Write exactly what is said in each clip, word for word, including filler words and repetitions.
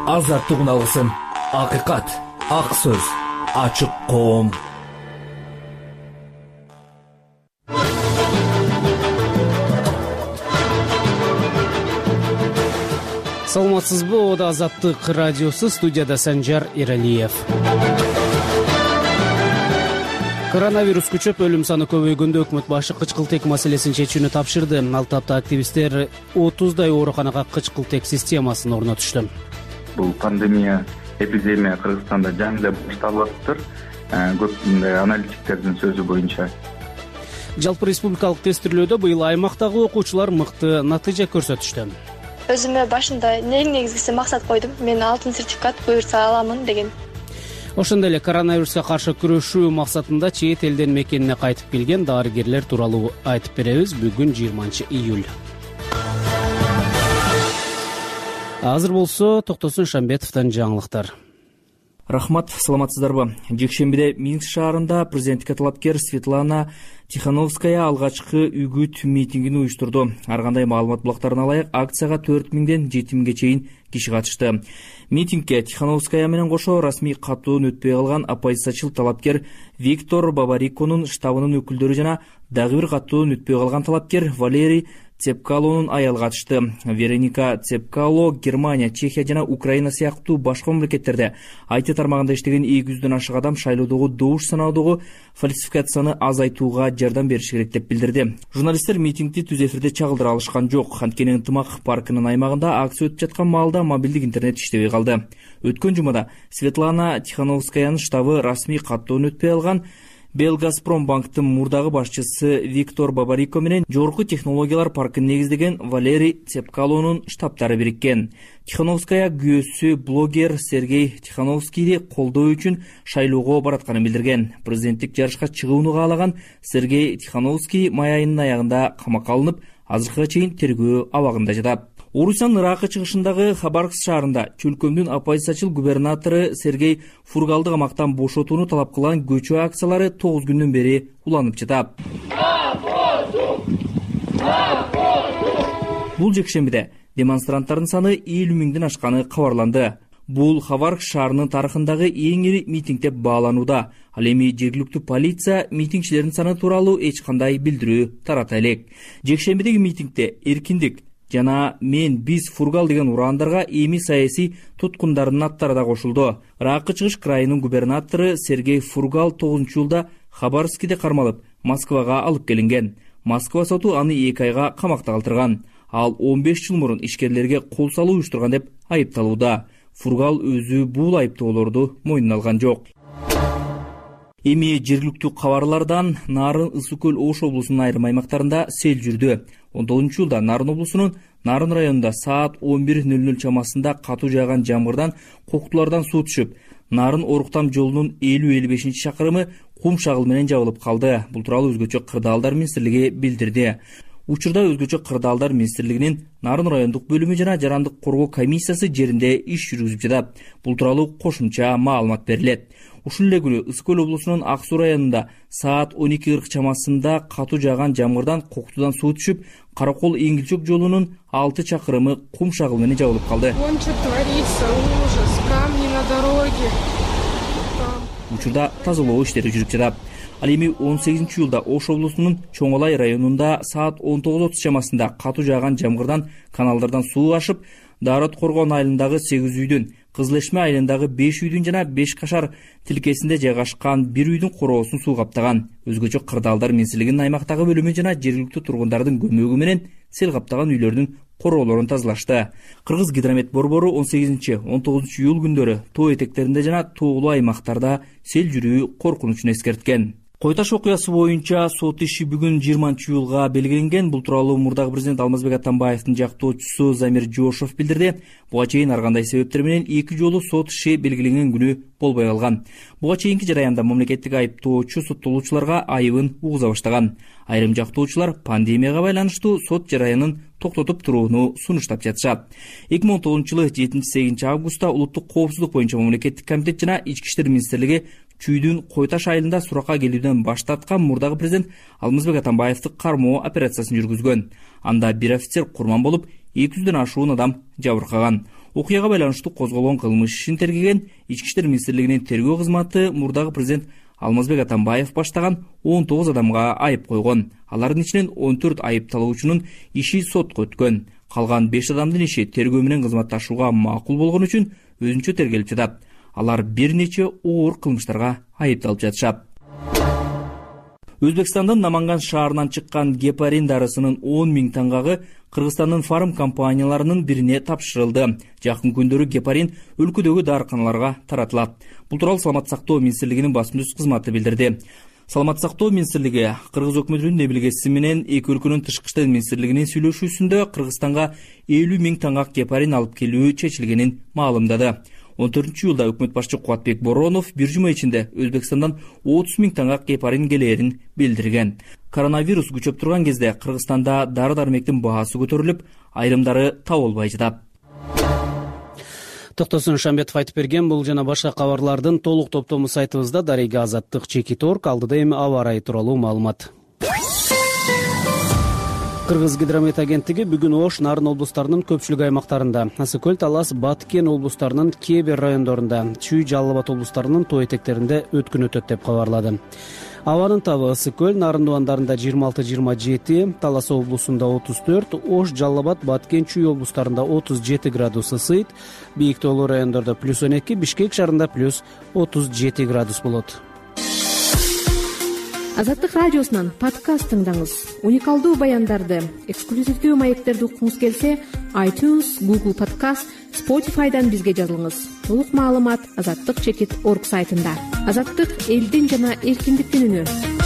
Азаттык алгысын, акыйкат, ак сөз, ачык коом. Саламатсызбы, ода Азаттык радиосу, студияда Санжар Эралиев. Коронавирус күчөп, өлүм саны көбөйгөндө өкмөт башы кычкылтек маселесин чечүүнү тапшырды. Ал тапта активисттер отуздай ооруканага кычкылтек системасын орнотушту. Бул пандемия, эпидемия Кыргызстанда жаңы эле башталып атыптыр. Көп аналитиктердин сөзү боюнча. Жалпы республикалык тестирлөөдө быйыл аймактагы окуучулар мыкты натыйжа көрсөтүштү. Өзүмө башында эң негизгиси максат койдум. Мен алтын сертификат буйрса аламын деген. Ошондой эле коронавируска каршы күрөшүү максатында чет элден мекенине кайтып келген дарыгерлер тууралуу айтып беребиз. Бүгүн жыйырманчы июль. Азыр болсо Токтосун Шамбетовдон жаңылыктар. Рахмат, саламатсыздарбы? Жекшембиде Минск шаарында президенттикке талапкер Светлана Тихановская алгачкы үгүт митингин уюштурду. Ар кандай маалымат булактарына ылайык, акцияга төрт миңден жети миңге чейин киши катышты. Митингке Тихановская менен кошо расмий катуун өтпөй калган оппозициячыл талапкер Виктор Бабариконун штабынын өкүлдөрү жана дагы бир катуун өтпөй калган талапкер Валерий Цепкалонун аялы катышты. Вероника Цепкало Германия, Чехия жана Украина сыяктуу башка мамлекеттерде ай ти тармагында иштеген эки жүздөн ашык адам шайлоодогу добуш саноодогу фальсификацияны азайтууга жардам бериш керек деп билдирди. Журналисттер митингди түз эфирде чагылдыра алышкан жок. Анткени Ынтымак паркынын аймагында акция өтүп жаткан маалда мобилдик интернет иштебей калды. Өткөн жумада Светлана Тихановскаянын штабы расмий каттоон өтпөй алган Белгазпромбанктын мурдагы башчысы Виктор Бабарико менен жогорку технологиялар паркын негиздеген Валерий Цепкалонун штабтары бириккен. Тихановская күйөөсү блогер Сергей Тихановскийди колдоо үчүн шайлоого баратканын билдирген. Президенттик жарышка чыгууну каалаган Сергей Тихановский май айынын аягында камакка алынып, азыркыга чейин тергөө абагында жатат. Орусиянын ыракы чыгышындагы Хабаровск шаарында чөлкөмдүн оппозициячыл губернатору Сергей Фургалды камактан бошотууну талап кылган көчө акциялары тогуз күндөн бери уланып жатат. Бул жекшембиде демонстранттардын саны элүү миңден ашканы кабарланды. Бул Хабаровск шаарынын тарыхындагы эң ири митинг деп бааланууда. Ал эми жергиликтүү полиция митингчилердин саны тууралуу эч кандай билдирүү тарата элек. Жекшембидеги митингде эркиндик жана мен биз Фургал деген ураандарга эми саясий туткундардын аттары да кошулду. Ыракы чыгыш крайынын губернатору Сергей Фургал тогузунчу жылда Хабаровскиде кармалып, Москвага алып келинген. Москва соту аны эки айга камакта калтырган. Ал он беш жыл мурун ишкерлерге кол салуу уюштурган деп айыпталууда. Фургал өзү бул айыптоолорду мойнуна алган жок. Эми жергиликтүү кабарлардан Нарын Ысык көл Ош облусунун айрым аймактарында сел жүрдү. он тогузунчу жылда Нарын облусунун Нарын районунда саат он бир нөл нөл чамасында катуу жааган жамгырдан коктулардан суу түшүп, Нарын Оруктам жолунун элүү элүү бешинчи чакырымы кум шагыл менен жабылып калды. Бул тууралуу өзгөчө Кырдаалдар министрлиги билдирди. Учурда өзгөчө Кырдаалдар министрлигинин Нарын райондук бөлүмү жана жарандык коргоо комиссиясы жеринде иш жүргүзүп жатат. Бул тууралуу кошумча маалымат берилет. Ушул эле күнү Ысык көл облусунун Ак Суу районунда саат он эки кырк чамасында катуу жааган жамгырдан коктудан суу түшүп, Каракол Эңгилчөк жолунун алты чакырымы кум шагыл менен жабылып калды. Учурда тазалоо иштери жүрүп жатат. Ал эми он сегизинчи жылда Ош облусунун Чоң Алай районунда саат он тогуз отуз чамасында катуу жааган жамгырдан каналдардан суу ашып, Дарот Коргон айылындагы сегиз үйдүн, Кызылэшме айылындагы беш үйдүн жана Беш Кашар тилкесинде жайгашкан бир үйдүн короосун суу каптаган. Өзгөчө Кырдаалдар министрлигинин аймактагы бөлүмү жана жергиликтүү тургундардын көмөгү менен сел каптаган үйлөрдүн короолорун тазалашты. Кыргыз гидромет борбору он сегизинчи он тогузунчу июль күндөрү тоо этектеринде жана тоолуу аймактарда сел жүрүү коркунучун эскерткен. Кой Таш окуясы боюнча сот иши бүгүн жыйырманчы июлга белгиленген. Бул тууралуу мурдагы президент Алмазбек Атамбаевдин жактоочусу Замир Жошов билдирди. Буга чейин ар кандай себептер менен эки жолу сот иши белгиленген күнү болбой калган. Буга чейинки жараянда мамлекеттик айыптоочу соттолуучуларга айыбын угуза баштаган. Айрым жактоочулар пандемияга байланыштуу сот жараянын токтотуп турууну сунуштап жатышат. эки миң он тогузунчу жылы жетинчи сегизинчи августта улуттук коопсуздук боюнча мамлекеттик комитет жана ички иштер министрлиги Чүйдүн Кой Таш айылында суракка келүүдөн баш тарткан мурдагы президент Алмазбек Атамбаевди кармоо операциясын жүргүзгөн. Анда бир офицер курман болуп, эки жүздөн ашуун адам жабыркаган. Окуяга байланыштуу козголгон кылмыш ишин тергеген Ички иштер министрлигинин тергөө кызматы мурдагы президент Алмазбек Атамбаев баштаган он тогуз адамга айып койгон. Алардын ичинен он төрт айыпталуучунун иши сотко өткөн. Калган беш адамдын иши тергөө менен кызматташууга макул болгон үчүн өзүнчө тергелип жатат. Алар бир нече оор кылмыштарга айыпталып жатышат. Өзбекстандын Наманган шаарынан чыккан гепарин дарысынын он миң таңгагы Кыргызстандын фарм компанияларынын бирине тапшырылды. Жакын күндөрү гепарин өлкөдөгү дарыканаларга таратылат. Бул тууралуу Саламаттык сактоо министрлигинин басма-түз кызматы билдирди. Саламаттык сактоо министрлиги Кыргыз өкмөтүнүн небилгеси менен эки өлкөнүн тышкы иштер министрлигинин сүйлөшүүсүндө Кыргызстанга элүү миң таңгак гепарин алып келүү чечилгенин маалымдады. он төртүнчү июлда өкмөт башчы Кубатбек Боронов бир жума ичинде Өзбекстандан отуз миң таңгак гепарин келээрин билдирген. Коронавирус күчөп турган кезде Кыргызстанда дары-дармектин баасы көтөрүлүп, айрымдары табылбай жатат. Токтосун Шамбетов айтып берген. Бул жана башка кабарлардын толук топтому сайтыбызда Дарега Азаттык чекит точка орг. Алдыда эми аба ырайы тууралуу маалымат. Кыргыз гидромет агенттиги бүгүн Ош, Нарын облустарынын көпчүлүк аймактарында, Ысык-Көл, Талас, Баткен облустарынын кээ бир райондорунда, Чүй, Жалал Абад облустарынын тоо этектеринде өткүн өтөт деп кабарлады. Абанын табы Ысык-Көл, Нарын дубандарында жыйырма алты жыйырма жети, Талас облусунда отуз төрт, Ош, Жалал Абад, Баткен, Чүй облустарында отуз жети градус ысыйт, бийик тоолуу райондордо плюс он эки, Бишкек шаарында плюс отуз жети градус болот. Азаттык радиосунан подкаст тыңдаңыз. Уникалдуу баяндарды, эксклюзивдүү маектерди уккуңуз келсе, iTunes, Google Podcast, Spotify'дан бизге жазылыңыз. Толук маалымат азаттык чекит точка орг сайтында. Азаттык элдин жана эркиндиктин үнү.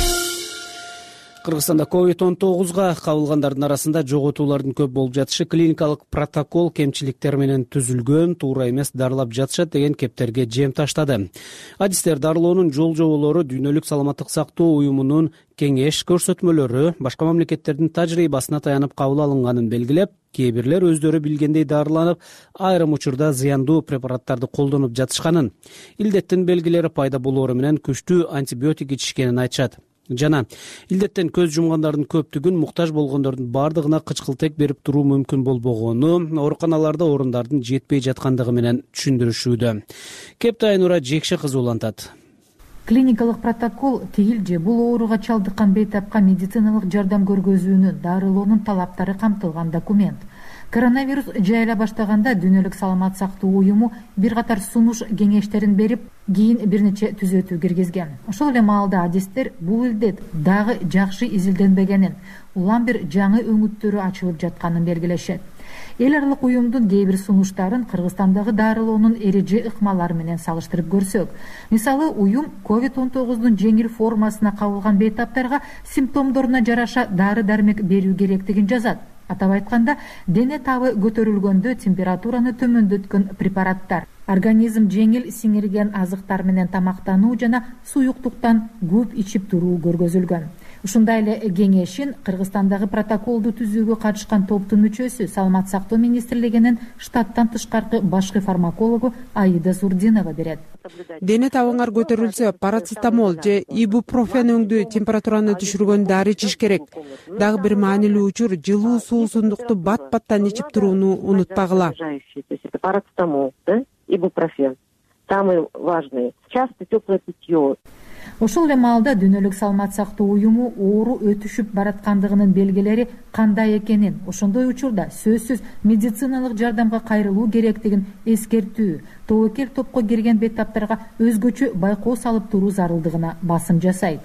Кыргызстанда ковид он тогузга кабылгандардын арасында жоготуулардын көп болуп жатышы клиникалык протокол кемчиликтер менен түзүлгөн, туура эмес дарылап жатышат деген кептерге жем таштады. Адистер дарылоонун жол жоболору Дүйнөлүк саламаттык сактоо уюмунун кеңеш көрсөтмөлөрү башка мамлекеттердин тажрыйбасына таянып кабыл алынганын белгилеп, кээ бирлер өздөрү билгендей дарыланып, айрым учурда зыяндуу препараттарды колдонуп жатышканын, илдеттин белгилери пайда болоору менен күчтүү антибиотик ичишкенин айтышат. Жана илдеттен көз жумгандардын көптүгүн муктаж болгондордун бардыгына кычкылтек берип туруу мүмкүн болбогону, ооруканаларда орундардын жетпей жаткандыгы менен түшүндүрүшүүдө. Кепти Айнура Жекше кызы улантат. Клиникалык протокол тигил же бул ооруга чалдыккан бейтапка медициналык жардам көргөзүүнү дарылоонун талаптары камтылган документ. Коронавирус жайыла баштаганда Дүйнөлүк саламат сактоо уюму бир катар сунуш кеңештерин берип, кийин бир нече түзөтүү киргизген. Ошол эле маалда адистер бул илдет дагы жакшы изилденбегенин, улам бир жаңы өңүттөрү ачылып жатканын белгилешет. Эл аралык уюмдун кээ бир сунуштарын Кыргызстандагы дарылоонун эреже ыкмалары менен салыштырып көрсөк, мисалы уюм ковид он тогуздун жеңил формасына кабылган бейтаптарга симптомдоруна жараша дары-дармек берүү керектигин жазат. Атап айтканда, дене табы көтөрүлгөндө температураны төмөндөткөн препараттар, организм жеңил сиңирген азыктар менен тамактануу жана суюктуктан көп ичип туруу көргөзүлгөн. Ушундай эле кеңешин Кыргызстандагы протоколду түзүүгө катышкан топтун мүчөсү Саламат сактоо министрлигинин штаттан тышкаркы башкы фармакологу Аида Зурдинова берет. Дене табыңар көтөрүлсө, парацетамол же ибупрофен өңдүү температураны түшүргөн дары ичиш керек. Дагы бир маанилүү учур жылуу суусундукту бат-баттан ичип турууну унутпагыла. Парацетамол, да, ибупрофен. Самый важный. Часто теплое питье. Ошол эле маалда Дүйнөлүк саламат сактоо уюму оору өтүшүп бараткандыгынын белгилери кандай экенин, ошондой учурда сөзсүз медициналык жардамга кайрылуу керектигин эскертүү, тобокел топко кирген бейтаптарга өзгөчө байкоо салып туруу зарылдыгына басым жасайт.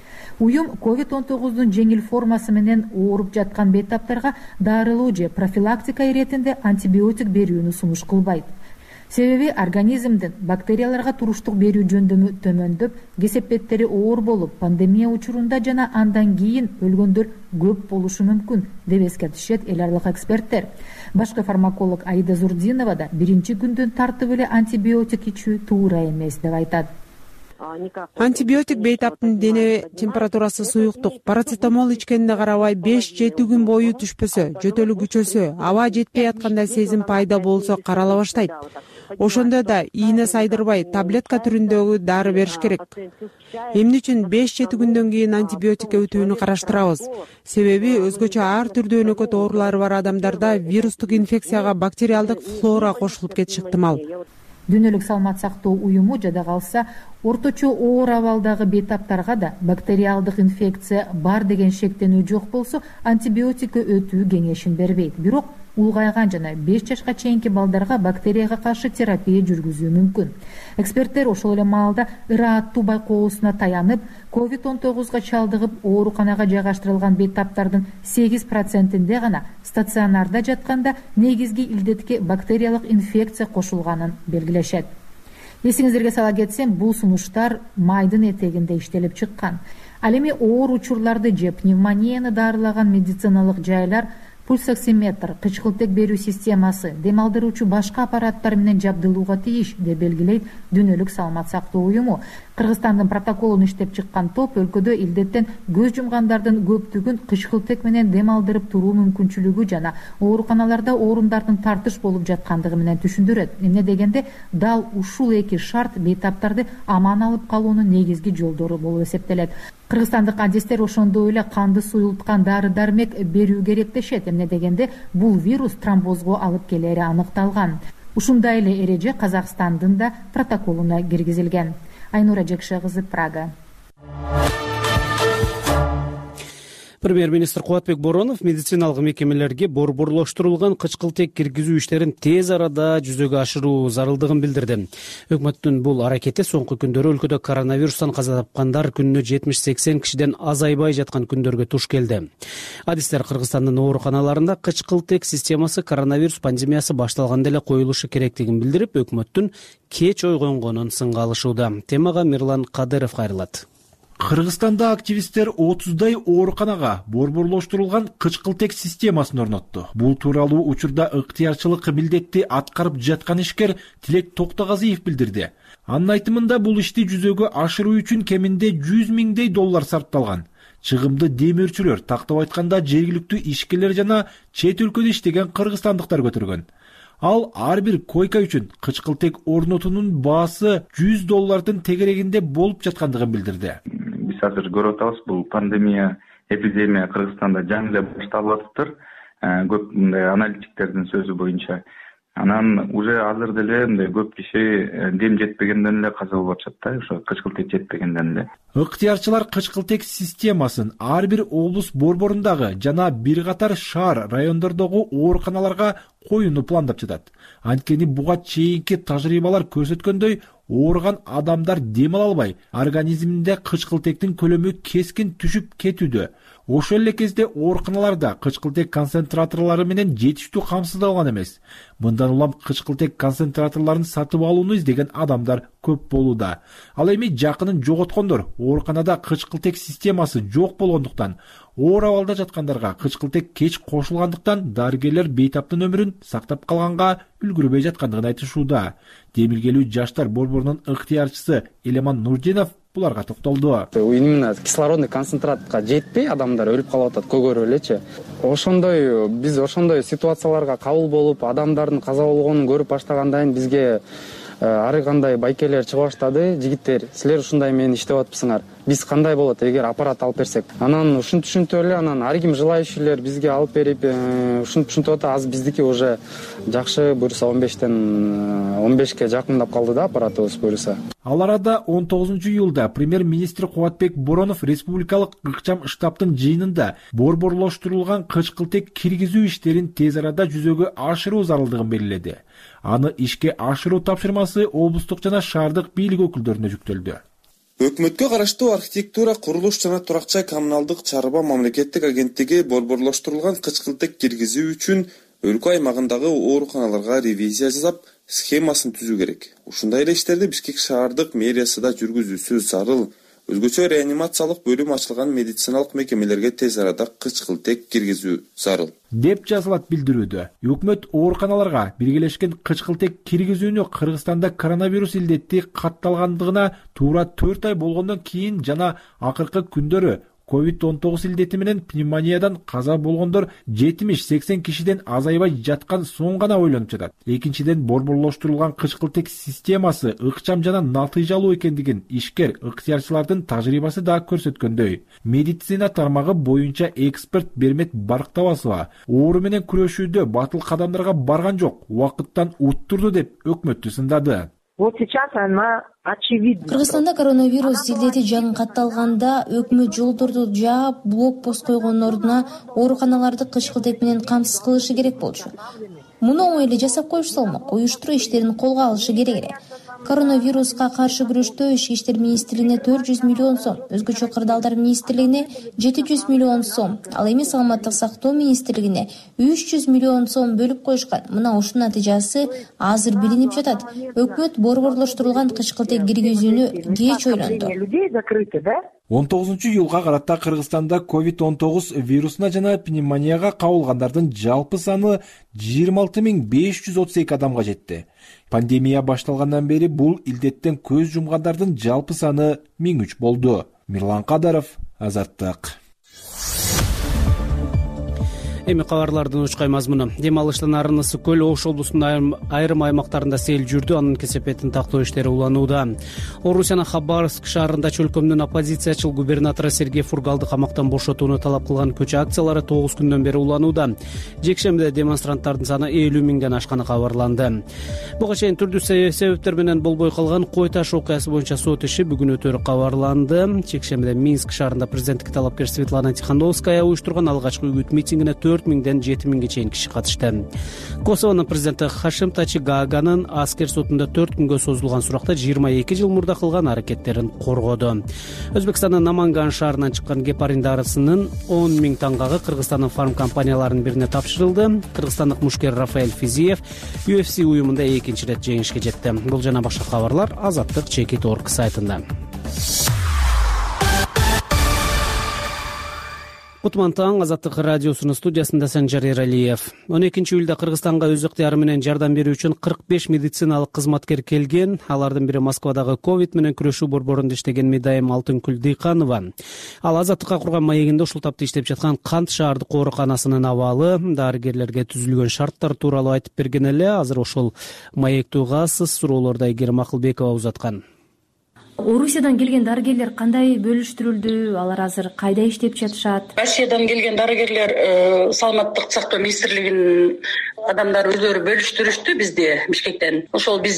Уюм ковид он тогуздун жеңил формасы менен ооруп жаткан бейтаптарга дарылоо же профилактика иретинде антибиотик берүүнү сунуш кылбайт. Себеби организмдин бактерияларга туруштук берүү жөндөмү төмөндөп, кесепеттери оор болуп, пандемия учурунда жана андан кийин өлгөндөр көп болушу мүмкүн, деп эскертишет эл аралык эксперттер. Башкы фармаколог Аида Зурдинова да биринчи күндөн тартып эле антибиотик ичүү туура эмес деп айтат. Антибиотик бейтаптын дене температурасы суюктук, парацетамол ичкенине карабай беш жети күн бою түшпөсө, жөтөлү күчөсө, аба жетпей аткандай сезим пайда болсо карала баштайт. ошондо да ийне сайдырбай таблетка түрүндөгү дары бериш керек. Эмне үчүн беш жети күндөн кийин антибиотик өтүүнү караштырабыз? Себеби өзгөчө ар түрдүү өнөкөт оорулары бар адамдарда вирустук инфекцияга бактериалдык флора кошулуп кетиши ыктымал. Дүйнөлүк саламат сактоо уюму жада калса орточо оор абалдагы бейтаптарга да бактериалдык инфекция бар деген шектенүү жок болсо антибиотикке өтүү кеңешин бербейт. Бирок улгайган жана беш жашка чейинки балдарга бактерияга каршы терапия жүргүзүү мүмкүн. Эксперттер ошол эле маалда ырааттуу байкоосуна таянып, ковид он тогузга чалдыгып ооруканага жайгаштырылган бейтаптардын сегиз процентинде гана стационарда жатканда негизги илдетке бактериялык инфекция кошулганын белгилешет. Эсиңиздерге сала кетсем, бул сунуштар майдын этегинде иштелип чыккан. Ал эми оор учурларды же пневмонияны дарылаган медициналык жайлар пульсоксиметр, кычкылтек берүү системасы, дем алдыруучу башка аппараттар менен жабдылууга тийиш деп белгилейт Дүйнөлүк саламат сактоо уюму. Кыргызстандын протоколун иштеп чыккан топ өлкөдө илдеттен көз жумгандардын көптүгүн кычкылтек менен дем алдырып туруу мүмкүнчүлүгү жана ооруканаларда орундардын тартыш болуп жаткандыгы менен түшүндүрөт. Эмне дегенде дал ушул эки шарт бейтаптарды аман алып калуунун негизги жолдору болуп эсептелет. Кыргызстандык адистер ошондой эле канды суюлткан дары дармек берүү керек дешет. Эмне дегенде бул вирус тромбозго алып келери аныкталган. Ушундай эле эреже Казакстандын да протоколуна киргизилген. Айнура Жекше кызы, Прага. Премьер-министр Кубатбек Боронов медициналык мекемелерге борборлоштурулган кычкылтек киргизүү иштерин тез арада жүзөгө ашыруу зарылдыгын билдирди. Өкмөттүн бул аракети соңку күндөрү өлкөдө коронавирустан каза тапкандар күнүнө жетимиш сексен кишиден азайбай жаткан күндөргө туш келди. Адистер Кыргызстандын ооруканаларында кычкылтек системасы коронавирус пандемиясы башталганда эле коюлушу керектигин билдирип, өкмөттүн кеч ойгонгонун сынга алышууда. Темага Мирлан Кадыров кайрылат. Кыргызстанда активисттер отуздай ооруканага борборлоштурулган кычкылтек системасын орнотту. Бул тууралуу учурда ыктыярчылык милдетти аткарып жаткан ишкер Тилек Токтогазиев билдирди. Анын айтымында бул ишти жүзөгө ашыруу үчүн кеминде жүз миңдей доллар сарпталган. Чыгымды демирчүлөр, тактап айтканда жергиликтүү ишкерлер жана чет өлкөдө иштеген кыргызстандыктар көтөргөн. Ал ар бир койка үчүн кычкылтек орнотуунун баасы жүз доллардын тегерегинде болуп жаткандыгын билдирди. Биз азыр көрүп атабыз, бул пандемия, эпидемия Кыргызстанда жаңы эле башталып атыптыр. Көп мындай аналитиктердин сөзү боюнча. Анан уже азыр деле мындай көп киши дем жетпегенден эле каза болуп атышат да, ошо кычкылтек жетпегенден эле. Ыктыярчылар кычкылтек системасын ар бир облус борборундагы жана бир катар шаар райондордогу ооруканаларга коюуну пландап жатат. Анткени буга чейинки тажрыйбалар көрсөткөндөй, ооруган адамдар дем ала албай, организминде кычкылтектин көлөмү кескин түшүп кетүүдө. Ошол эле кезде ооруканаларда кычкылтек концентраторлору менен жетиштүү камсыздалган эмес. Мындан улам кычкылтек концентраторлорун сатып алууну издеген адамдар көп болууда. Ал эми жакынын жоготкондор ооруканада кычкылтек системасы жок болгондуктан, оор абалда жаткандарга кычкылтек кеч кошулгандыктан дарыгерлер бейтаптын өмүрүн сактап калганга үлгүрбөй жаткандыгын айтышууда. Демилгелүү жаштар борборунун ыктыярчысы Элеман Нурдинов буларга токтолду. Именно кислородный концентратка жетпей адамдар өлүп калып атат, көгөрүп элечи. Ошондой биз ошондой ситуацияларга кабыл болуп, адамдардын каза болгонун көрүп баштагандан кийин бизге ары кандай байкелер чыга баштады. Жигиттер, силер ушундай менен иштеп атпсыңар. Биз кандай болот эгер аппарат алып берсек? Анан ушинтип ушинтип эле анан ар ким желающийлер бизге алып берип, ушинтип ушинтип атат. Азыр биздики уже жакшы, буюрса он бештен он бешке жакындап калды да аппаратыбыз буюрса. Ал арада он тогузунчу июлда премьер-министр Кубатбек Боронов республикалык ыкчам штабтын жыйынында борборлоштурулган кычкылтек киргизүү иштерин тез арада жүзөгө ашыруу зарылдыгын белгиледи. Аны ишке ашыруу тапшырмасы облустук жана шаардык бийлик өкүлдөрүнө жүктөлдү. Өкмөткө караштуу архитектура, курулуш жана турак-жай коммуналдык чарба мамлекеттик агенттиги борборлоштурулган кычкылтек киргизүү үчүн өлкө аймагындагы ооруканаларга ревизия жасап, схемасын түзүү керек. Ушундай эле иштерди Бишкек шаардык мэриясы да жүргүзүүсү зарыл. Өзгөчө реанимациялык бөлүм ачылган медициналык мекемелерге тез арада кычкылтек киргизүү зарыл деп жазылат билдирүүдө. Өкмөт ооруканаларга биргелешкен кычкылтек киргизүүнү Кыргызстанда коронавирус илдети катталгандыгына туура төрт ай болгондон кийин жана акыркы күндөрү ковид он тогуз илдети менен пневмониядан каза болгондор жетимиш сексен кишиден азайбай жаткан соң гана ойлонуп жатат. Экинчиден, борборлоштурулган кычкылтек системасы ыкчам жана натыйжалуу экендигин ишкер ыктыярчылардын тажрыйбасы да көрсөткөндөй. Медицина тармагы боюнча эксперт Бермет Барктабасова оору менен күрөшүүдө батыл кадамдарга барган жок, убакыттан уттурду деп өкмөттү сындады. Вот сейчас она очевидна. Кыргызстанда коронавирус илдети жаңы катталганда өкмөт жолдорду жаап, блокпост койгон ордуна ооруканаларды кычкылтек менен камсыз кылышы керек болчу. Муну оңой эле жасап коюш салмак, уюштуруу иштерин колго алышы керек эле. Коронавируска каршы күрөштө Ички иштер министрлигине төрт жүз миллион сом, өзгөчө кырдаалдар министрлигине жети жүз миллион сом, ал эми саламаттык сактоо министрлигине үч жүз миллион сом бөлүп коюшкан. Мына ушунун натыйжасы азыр билинип жатат. Өкмөт борборлоштурулган кычкылтек киргизүүнү кеч ойлонду. он тогузунчу июлга карата Кыргызстанда ковид он тогуз вирусуна жана пневмонияга кабылгандардын жалпы саны жыйырма алты миң беш жүз отуз эки адамга жетти. Пандемия башталгандан бери бул илдеттен көз жумгандардын жалпы саны миң үч болду. Мирлан Кадаров, Азаттык. Эми кабарлардын учкай мазмуну. Дем алыштан арын ысык көл Ош облусунун айрым аймактарында сел жүрдү, анын кесепетин тактоо иштери уланууда. Орусиянын Хабаровск шаарында чөлкөмдүн оппозициячыл губернатору Сергей Фургалды камактан бошотууну талап кылган көчө акциялары тогуз күндөн бери уланууда. Жекшембиде демонстранттардын саны элүү миңден ашканы кабарланды. Буга чейин түрдүү себептер менен болбой калган Кой Таш окуясы боюнча сот иши бүгүн өтөрү кабарланды. Жекшембиде Минск шаарында президенттикке талапкер Светлана Тихановская уюштурган алгачкы үгүт митингине төрт миңден жети миңге чейин киши катышты. Косовонун президенти Хашим Тачи Гаганын аскер сотунда төрт күнгө созулган суракта жыйырма эки жыл мурда кылган аракеттерин коргоду. Өзбекстандын Наманган шаарынан чыккан гепарин дарысынын он миң таңгагы Кыргызстандын фарм компанияларынын бирине тапшырылды. Кыргызстандык мушкер Рафаэль Физиев ю эф си уюмунда экинчи ирет жеңишке жетти. Бул жана башка кабарлар Азаттык чекит точка орг сайтында. Кутман таң, Азаттык радиосунун студиясында Санжар Эралиев. он экинчи июлда Кыргызстанга өз ыктыяры менен жардам берүү үчүн кырк беш медициналык кызматкер келген. Алардын бири Москвадагы ковид менен күрөшүү борборунда иштеген Медайым Алтынкүл Дыйканова. Ал Азаттыкка курган маегинде ушул тапта иштеп жаткан Кант шаардык ооруканасынын абалы, дарыгерлерге түзүлгөн шарттар тууралуу айтып берген эле. Азыр ошол маекти угасыз, суроолорду Айгерим Акылбекова узаткан. Орусиядан келген дарыгерлер кандай бөлүштүрүлдү? Алар азыр кайда иштеп жатышат? Россиядан келген дарыгерлер саламаттык сактоо министрлигинин адамдары өздөрү бөлүштүрүштү бизде Бишкектен. Ошол биз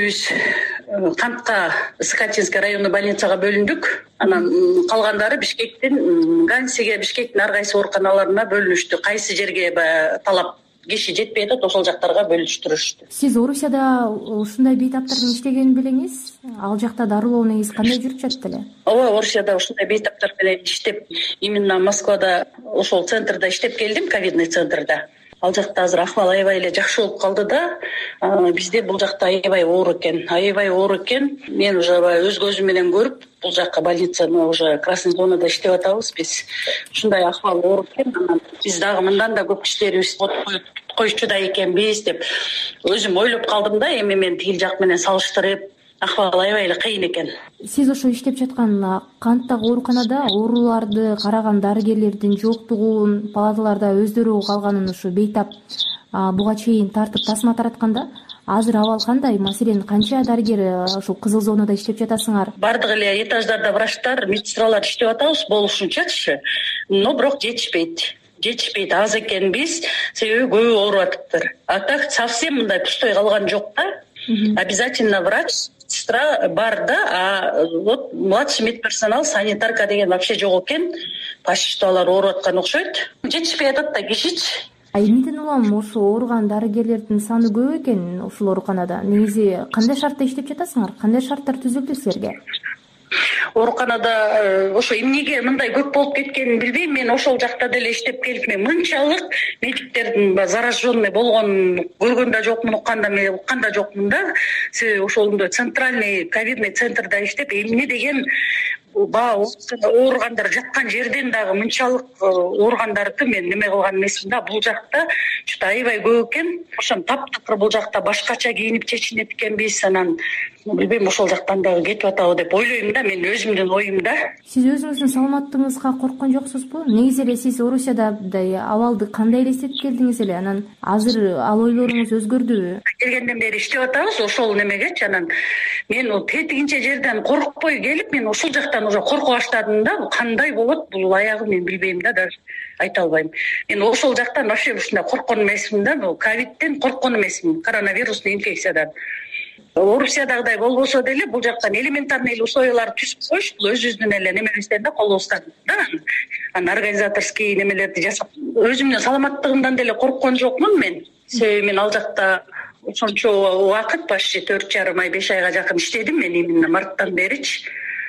жетөөбүз Кантка Скатинский райондук больницага бөлүндүк. Анан калгандары Бишкектин Гансиге, Бишкектин ар кайсы ооруканаларына бөлүнүштү. Кайсы жерге талап киши жетпей атат, ошол жактарга бөлүштүрүштү. Сиз Орусияда ушундай бейтаптардын иштегенин билеңиз. Ал жакта дарылоо негиз кандай жүрүп жатты эле? Ооба, Орусияда ушундай бейтаптар менен иштеп, именно Москвада ошол центрда иштеп келдим, ковидный центрда. Ал жакта азыр акыбал аябай эле жакшы болуп калды да. Бизде бул жакта аябай оор экен, аябай оор экен. Мен уже өз көзүм менен көрүп, бул жакка больницаны уже красный зонада иштеп атабыз биз. Ушундай акыбал оор экен. Биз дагы мындан да көп кишилерибиз койчу да экенбиз деп өзүм ойлоп калдым да. Эми мен тигил жак менен салыштырып, акыбал аябай эле кыйын экен. Сиз ошо иштеп жаткан Канттагы ооруканада ооруларды караган дарыгерлердин жоктугун, палаталарда өздөрү калганын ушу бейтап буга чейин тартып тасма таратканда, азыр абал кандай? Маселен, канча дарыгер ушул кызыл зонада иштеп жатасыңар? Бардык эле этаждарда врачтар, медсестралар иштеп атабыз болушунчачы, но бирок жетишпейт. жетишпейт, аз экенбиз, себеби көбү ооруп атыптыр. А так совсем мындай пустой калган жок да. Обязательно врач, сестра бар да, а вот младший медперсонал, санитарка деген вообще жок экен. Почти что алар ооруп аткан окшойт. Жетишпей атат да кишичи. А эмнеден улам ошо ооруган дарыгерлердин саны көп экен ушул ооруканада? Негизи кандай шартта иштеп жатасыңар? Кандай шарттар түзүлдү силерге? Ооруканада ошо эмнеге мындай көп болуп кеткенин билбейм. Мен ошол жакта деле иштеп келип, мен мынчалык медиктердин зараженный болгонун көргөн да жокмун, уккан да мен уккан да жокмун да. Себеби ошолунда центральный ковидный центрда иштеп, эмне деген баягы ооругандар жаткан жерден дагы мынчалык ооругандарды мен неме кылган эмесмин да. Бул жакта что-то аябай көп экен. Ошон таптакыр бул жакта башкача кийинип чечинет экенбиз. Анан билбейм, ошол жактан дагы кетип атабы деп ойлойм да, мен өзүмдүн оюм да. Сиз өзүңүздүн саламаттыгыңызга корккон жоксузбу? Негизи эле сиз Орусиядай абалды кандай элестетип келдиңиз эле? Анан азыр ал ойлоруңуз өзгөрдүбү? Келгенден бери иштеп атабыз ошол немегечи. Анан мен тетигинче жерден коркпой келип, мен ушул жактан уже корко баштадым да. Кандай болот бул аягы мен билбейм да, даже айта албайм. Мен ошол жактан вообще ушундай корккон эмесмин да. Бул ковидтен корккон эмесмин, коронавирусный инфекциядан. Орусиядагыдай болбосо деле бул жактан элементарный эле условияларды түзүп коюш, бул өзүбүздүн эле немебизден да, колубуздан да. Анан организаторский немелерди жасап, өзүмдүн саламаттыгымдан деле корккон жокмун мен. Себеби мен ал жакта ошончо убакыт, почти төрт жарым ай, беш айга жакын иштедим мен именно марттан беричи.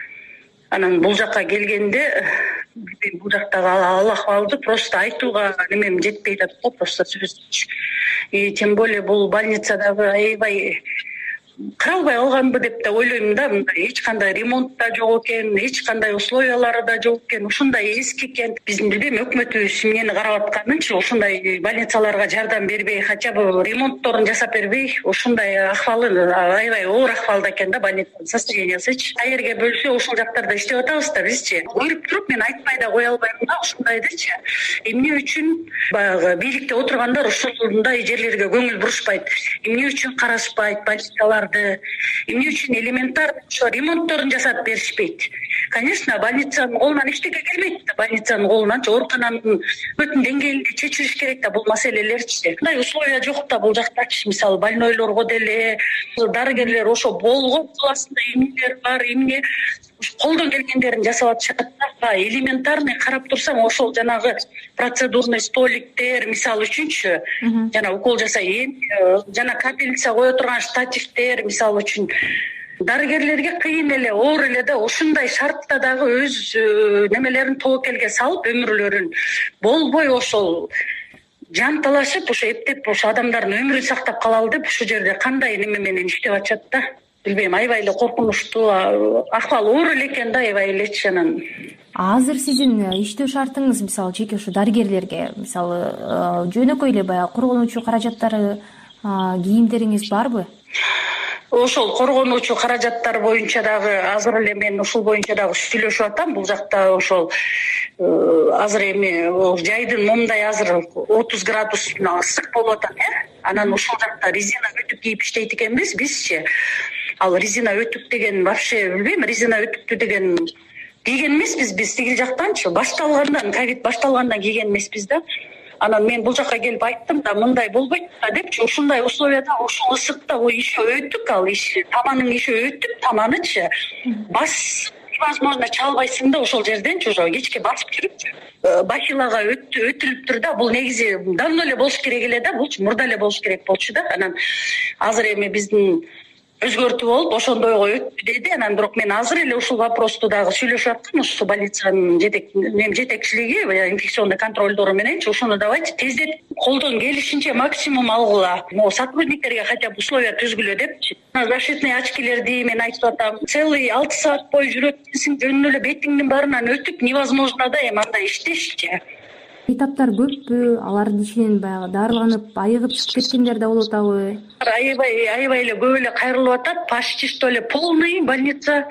Анан бул жакка келгенде бул жактагы ал акыбалды просто айтууга немем жетпей атат го, просто сөзсүз. И тем более бул больницадагы аябай каралбай калганбы деп да ойлойм да. Мындай эч кандай ремонт да жок экен, эч кандай условиялары да жок экен, ушундай эски экен. Биздин билбейм өкмөтүбүз эмнени карап атканынчы, ушундай больницаларга жардам бербей, хотя бы ремонтторун жасап бербей, ушундай акыбалы аябай оор акыбалда экен да больницанын состояниясычы. Каерге бөлсө ошол жактарда иштеп атабыз да бизчи. Көрүп туруп мен айтпай да кое албайм да ушундайдычы. Эмне үчүн баягы бийликте отургандар ушундай жерлерге көңүл бурушпайт? Эмне үчүн карашпайт больницалар? Эмне үчүн элементар ошо ремонтторун жасап беришпейт? Конечно, больницанын колунан эчтеке келбейт да, больницанын колунанчы оорукананын бүтүн деңгээлинде чечилиш керек да бул маселелерчи. Мындай условия жок да бул жактачы. Мисалы больнойлорго деле дарыгерлер ошо болгон классында эмнелер бар, эмне колдон келгендерин жасап атышат да. Элементарный карап турсаң, ошол жанагы процедурный столиктер, мисалы үчүнчү, жана укол жасай, жана капельница кое турган штативдер, мисалы үчүн дарыгерлерге кыйын эле, оор эле да. Ушундай шартта дагы өз немелерин тобокелге салып, өмүрлөрүн болбой ошол жанталашып, ошо эптеп ошо адамдардын өмүрүн сактап калалы деп ушул жерде кандай неме менен иштеп атышат да. Билбейм, аябай эле коркунучтуу акыбал оор эле экен да, аябай элечи. Анан азыр сиздин иштөө шартыңыз, мисалы жеке ушу дарыгерлерге, мисалы жөнөкөй эле баягы коргонуучу каражаттары, кийимдериңиз барбы? Ошол коргонуучу каражаттар боюнча дагы азыр эле мен ушул боюнча дагы сүйлөшүп атам. Бул жакта ошол азыр эми жайдын момундай азыр отуз градус ысык болуп атат, э? Анан ушул жакта резина өтүк кийип иштейт экенбиз бизчи. Ал резина өтүк деген вообще билбейм, резина өтүктү деген кийген эмеспиз биз тигил жактанчы. Башталгандан, ковид башталгандан кийген эмеспиз да. Анан мен бул жакка келип айттым да, мындай болбойт да депчи. Ушундай условияда, ушул ысыкта иши өтүк, ал иши таманын иши өтүк, таманычы бас невозможно чалбайсың да ошол жерденчи, ошо кечке басып жүрүпчү. Бахилага өтүлүптүр да. Бул негизи давно эле болуш керек эле да, булчу мурда эле болуш керек болчу да. Анан азыр эми биздин өзгөртүү болуп ошондойго өттү деди. Анан бирок мен азыр эле ушул вопросту дагы сүйлөшүп аткам ушул больницанын жетек мен жетекчилиги, инфекционный контролдору мененчи. Ушуну давайте тездетип колдон келишинче максимум алгыла. Могу сотрудниктерге хотя бы условия түзгүлө депчи. Защитный очкилерди мен айтып атам. Целый алты саат бою жүрөт экенсиң, жөнүнө эле бетиңдин баарынан өтүп, невозможно да эми андай иштешчи. Этаптар көппү? Алардын ичинен баягы дарыланып, айыгып чыгып кеткендер да болуп атабы? Аябай аябай эле көп эле кайрылып атат. Почти что эле полный больница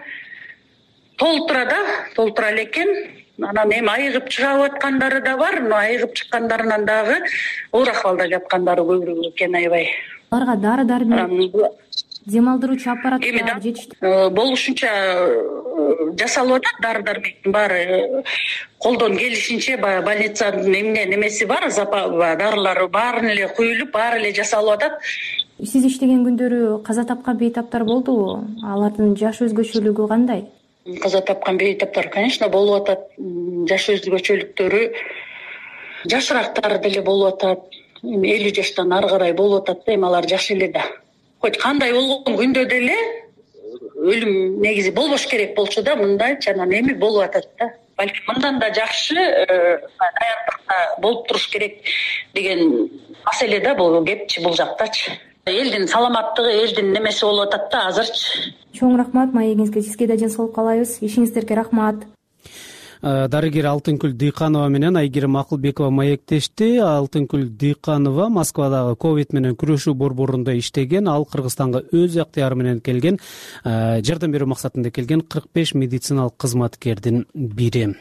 толтура да, толтура элекен. Анан эми айыгып чыгып аткандары да бар, но айыгып чыккандарынан дагы оор акыбалда жаткандары көбүрөөк экен аябай. Аларга дары-дармек, дем алдыруучу аппараттар жетишти? Болушунча жасалып атат, дары-дармектин баары колдон келишинче баягы больницанын эмне немеси бар, дарылары баарын эле куюлуп, баары эле жасалып атат. Сиз иштеген күндөрү каза тапкан бейтаптар болдубу? Алардын жаш өзгөчөлүгү кандай? Каза тапкан бейтаптар, конечно, болуп атат. Жаш өзгөчөлүктөрү жашырактары деле болуп атат. Эми элүү жаштан ары карай болуп атат да, эми алар жаш эле да. Хоть кандай болгон күндө деле өлүм негизи болбош керек болчу да, мындайчы. Анан эми болуп атат да. Балким мындан да жакшы даяндыкта болуп туруш керек деген маселе да бул кепчи бул жактачы. элдин саламаттыгы элдин немеси болуп атат да азырчы. Чоң рахмат маегиңизге, сизге да ден каалайбыз. Ишиңиздерге рахмат. Дарыгер Алтынкүл Дыйканова менен Айгерим Акылбекова маектешти. Алтынкүл Дыйканова Москвадагы ковид менен күрөшүү борборунда иштеген. Ал Кыргызстанга өз ыктыяры менен келген, жардам берүү максатында келген кырк беш медициналык кызматкердин бири.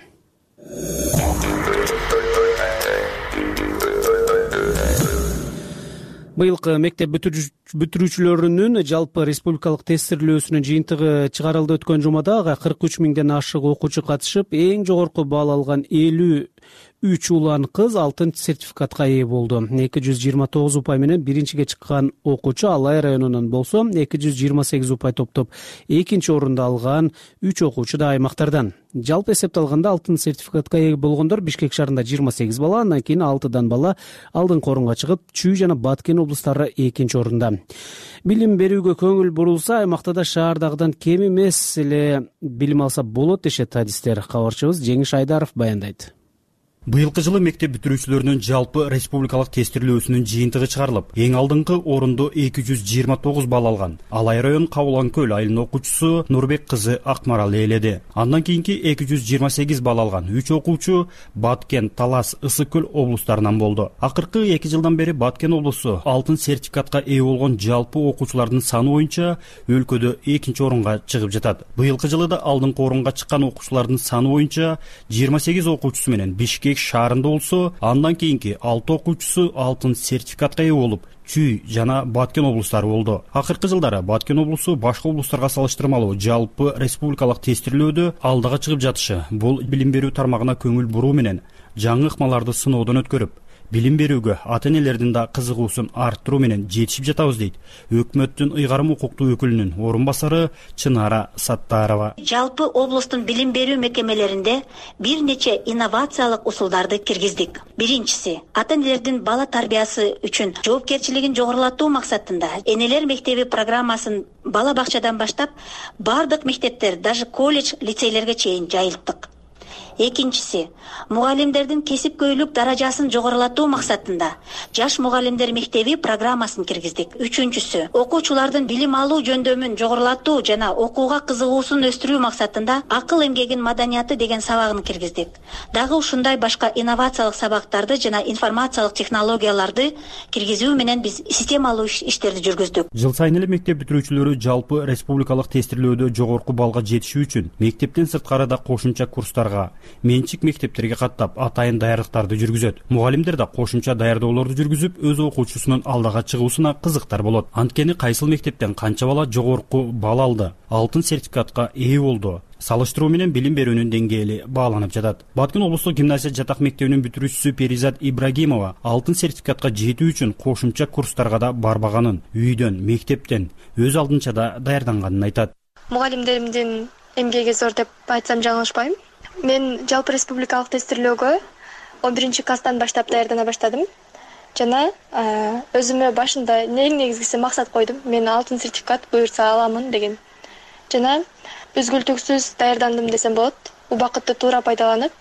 Быйылкы мектеп бүтүрүүчүлөрүнүн жалпы республикалык тестирлөөсүнүн жыйынтыгы чыгарылды. Өткөн жумада ага кырк үч миңден ашык окуучу катышып, эң жогорку баал алган элүү үч улан кыз алтын сертификатка ээ болду. эки жүз жыйырма тогуз упай менен биринчиге чыккан окуучу Алай районунан болсо, эки жүз жыйырма сегиз упай топтоп экинчи орунду алган үч окуучу да аймактардан. Жалпы эсепте алганда алтын сертификатка ээ болгондор Бишкек шаарында жыйырма сегиз бала, андан кийин алтыдан бала алдыңкы орунга чыгып, Чүй жана Баткен облустары экинчи орунда. Билим берүүгө көңүл бурулса, аймакта да шаардагыдан кем эмес эле билим алса болот дешет адистер. Кабарчыбыз Жеңиш Айдаров баяндайт. Быйылкы жылы мектеп бүтүрүүчүлөрүнүн жалпы республикалык тестирлөөсүнүн жыйынтыгы чыгарылып, эң алдыңкы орунду эки жүз жыйырма тогуз балл алган Алай район Кабылан көл айылынын окуучусу Нурбек кызы Акмарал ээледи. Андан кийинки эки жүз жыйырма сегиз балл алган үч окуучу Баткен, Талас, Ысык көл облустарынан болду. Акыркы эки жылдан бери Баткен облусу алтын сертификатка ээ болгон жалпы окуучулардын саны боюнча өлкөдө экинчи орунга чыгып жатат. Быйылкы жылы да алдыңкы орунга чыккан окуучулардын саны боюнча жыйырма сегиз окуучусу менен Бишкек шаарында болсо, андан кийинки алты окуучусу алтын сертификатка ээ болуп, Чүй жана Баткен облустары болду. Акыркы жылдары Баткен облусу башка облустарга салыштырмалуу жалпы республикалык тестирлөөдө алдыга чыгып жатышы. Бул билим берүү тармагына көңүл буруу менен жаңы ыкмаларды сыноодон өткөрүп, билим берүүгө ата-энелердин да кызыгуусун арттыруу менен жетишип жатабыз дейт өкмөттүн ыйгарым укуктуу өкүлүнүн орун басары Чынара Саттарова. Жалпы облустун билим берүү мекемелеринде бир нече инновациялык усулдарды киргиздик. Биринчиси, ата-энелердин бала тарбиясы үчүн жоопкерчилигин жогорулатуу максатында энелер мектеби программасын бала бакчадан баштап бардык мектептер, даже колледж, лицейлерге чейин жайылттык. Экинчиси, мугалимдердин кесипкөйлүк даражасын жогорулатуу максатында жаш мугалимдер мектеби программасын киргиздик. Үчүнчүсү, окуучулардын билим алуу жөндөмүн жогорулатуу жана окууга кызыгуусун өстүрүү максатында акыл эмгегин маданияты деген сабагын киргиздик. Дагы ушундай башка инновациялык сабактарды жана информациялык технологияларды киргизүү менен биз системалуу иштерди жүргүздүк. Жыл сайын эле мектеп бүтүрүүчүлөрү жалпы республикалык тестирлөөдө жогорку балга жетишүү үчүн мектептен сырткары да кошумча курстарга, менчик мектептерге каттап атайын даярдыктарды жүргүзөт. Мугалимдер да кошумча даярдоолорду жүргүзүп, өз окуучусунун алдыга чыгуусуна кызыктар болот. Анткени кайсыл мектептен канча бала жогорку балл алды, алтын сертификатка ээ болду, салыштыруу менен билим берүүнүн деңгээли бааланып жатат. Баткен облустук гимназия жатак мектебинин бүтүрүүчүсү Перизат Ибрагимова алтын сертификатка жетүү үчүн кошумча курстарга да барбаганын, үйдөн, мектептен өз алдынча да даярданганын айтат. Мугалимдеримдин эмгеги зор деп айтсам жаңылышпайм. Мен жалпы республикалык тестирлөөгө он биринчи класстан баштап даярдана баштадым. Жана өзүмө башында эң негизгиси максат койдум. Мен алтын сертификат буюрса аламын деген. Жана үзгүлтүксүз даярдандым десем болот. Убакытты туура пайдаланып,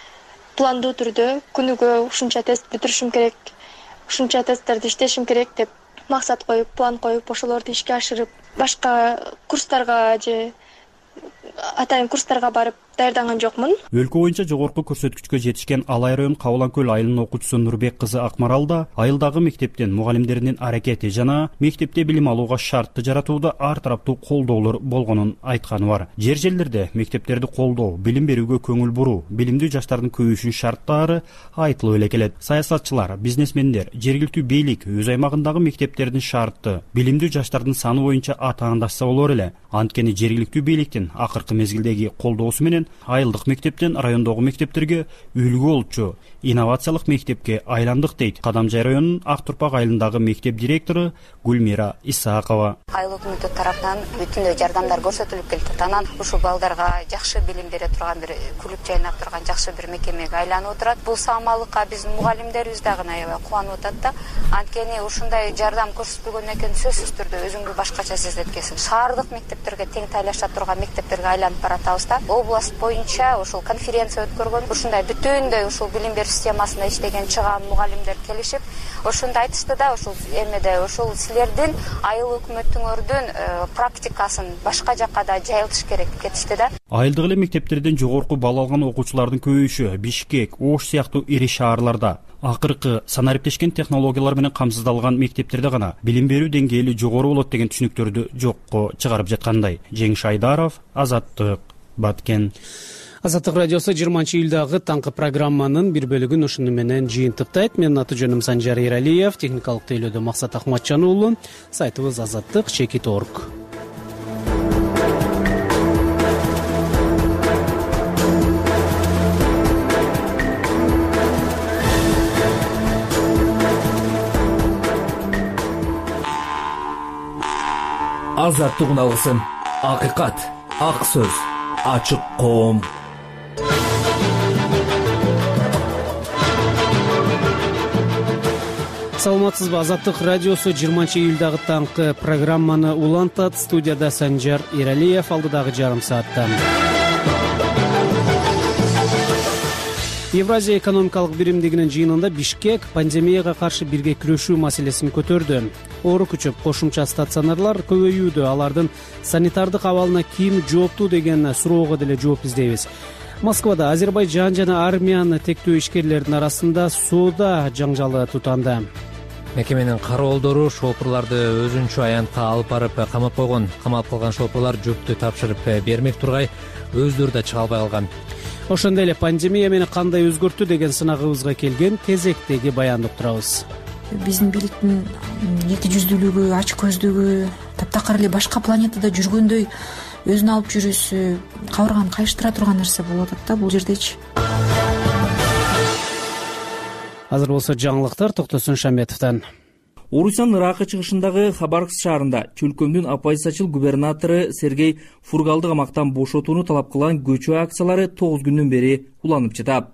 пландуу түрдө күнүгө ушунча тест бүтүрүшүм керек, ушунча тесттерди иштешим керек деп максат коюп, план коюп, ошолорду ишке ашырып, башка курстарга же атайын курстарга барып даярданган жокмун. Өлкө боюнча жогорку көрсөткүчкө жетишкен Алай район Кабылан көл айылынын окуучусу Нурбек кызы Акмарал да айылдагы мектептен мугалимдеринин аракети жана мектепте билим алууга шартты жаратууда ар тараптуу колдоолор болгонун айтканы бар. Жер жерлерде мектептерди колдоо, билим берүүгө көңүл буруу, билимдүү жаштардын көбөйүшүнүн шарттары айтылып эле келет. Саясатчылар, бизнесмендер, жергиликтүү бийлик өз аймагындагы мектептердин шартты, билимдүү жаштардын саны боюнча атаандашса болор эле. Анткени жергиликтүү бийликтин акыркы мезгилдеги колдоосу менен айылдык мектептен райондогу мектептерге үлгү болчу инновациялык мектепке айландык дейт Кадамжай районунун Ак Турпак айылындагы мектеп директору Гүлмира Исаакова. Айыл өкмөтү тараптан бүтүндөй жардамдар көрсөтүлүп келет. Анан ушул балдарга жакшы билим бере турган бир күлүп жайнап турган жакшы бир мекемеге айланып отурат. Бул саамалыкка биздин мугалимдерибиз дагы аябай кубанып атат да. Анткени ушундай жардам көрсөтүлгөндөн кийин сөзсүз түрдө өзүңдү башкача сезет экенсиң. Шаардык мектептерге тең тайлаша турган мектептерге айланып баратабыз да. Область боюнча ушул конференция өткөргөн. Ушундай бүтүндөй ушул билим берүү системасында иштеген чыган мугалимдер келишип, ошондо айтышты да, ушул эмеде ушул силердин айыл өкмөтүңөрдүн практикасын башка жакка да жайылтыш керек деп кетишти да. Айылдык эле мектептерден жогорку балл алган окуучулардын көбөйүшү Бишкек, Ош сыяктуу ири шаарларда, акыркы санариптешкен технологиялар менен камсыздалган мектептерде гана билим берүү деңгээли жогору болот деген түшүнүктөрдү жокко чыгарып жаткандай. Жеңиш Айдаров, Азаттык, Баткен. Азаттык радиосу жыйырманчы июлдагы таңкы программанын бир бөлүгүн ушуну менен жыйынтыктайт. Менин аты жөнүм Санжар Эралиев, техникалык тейлөөдө Максат Акматжан уулу, сайтыбыз азаттык чекит точка орг. Азаттык алгысын, акыйкат, ак сөз, ачык коом. Саламатсызбы, Азаттык радиосу жыйырманчы июлдагы таңкы программаны улантат. Студияда Санжар Эралиев, алдыдагы жарым саатта. Евразия экономикалык биримдигинин жыйынында Бишкек пандемияга каршы бирге күрөшүү маселесин көтөрдү. Оору күчөп, кошумча стационарлар көбөйүүдө, алардын санитардык абалына ким жооптуу деген суроого деле жооп издейбиз. Москвада Азербайжан жана Армянын тектүү ишкерлердин арасында соода жаңжалы тутанды. Мекеменин кароолдору шопурларды өзүнчө аянтка алып барып камап койгон. Камалып калган шопурлар жүктү тапшырып бермек тургай, өздөрү да чыга албай калган. Ошондой эле пандемия мени кандай өзгөрттү деген сынагыбызга келген кезектеги баянды уктурабыз. Биздин бийликтин эки жүздүүлүгү, ач көздүгү, таптакыр эле башка планетада жүргөндөй өзүн алып жүрүүсү кабырганы кайыштыра турган нерсе болуп атат да бул жердечи. Азыр болсо жаңылыктар Токтосун Шаметовдон. Орусиянын ыракы чыгышындагы Хабаровск шаарында чөлкөмдүн оппозициячыл губернатору Сергей Фургалды камактан бошотууну талап кылган көчүү акциялары тогуз күндөн бери уланып жатат.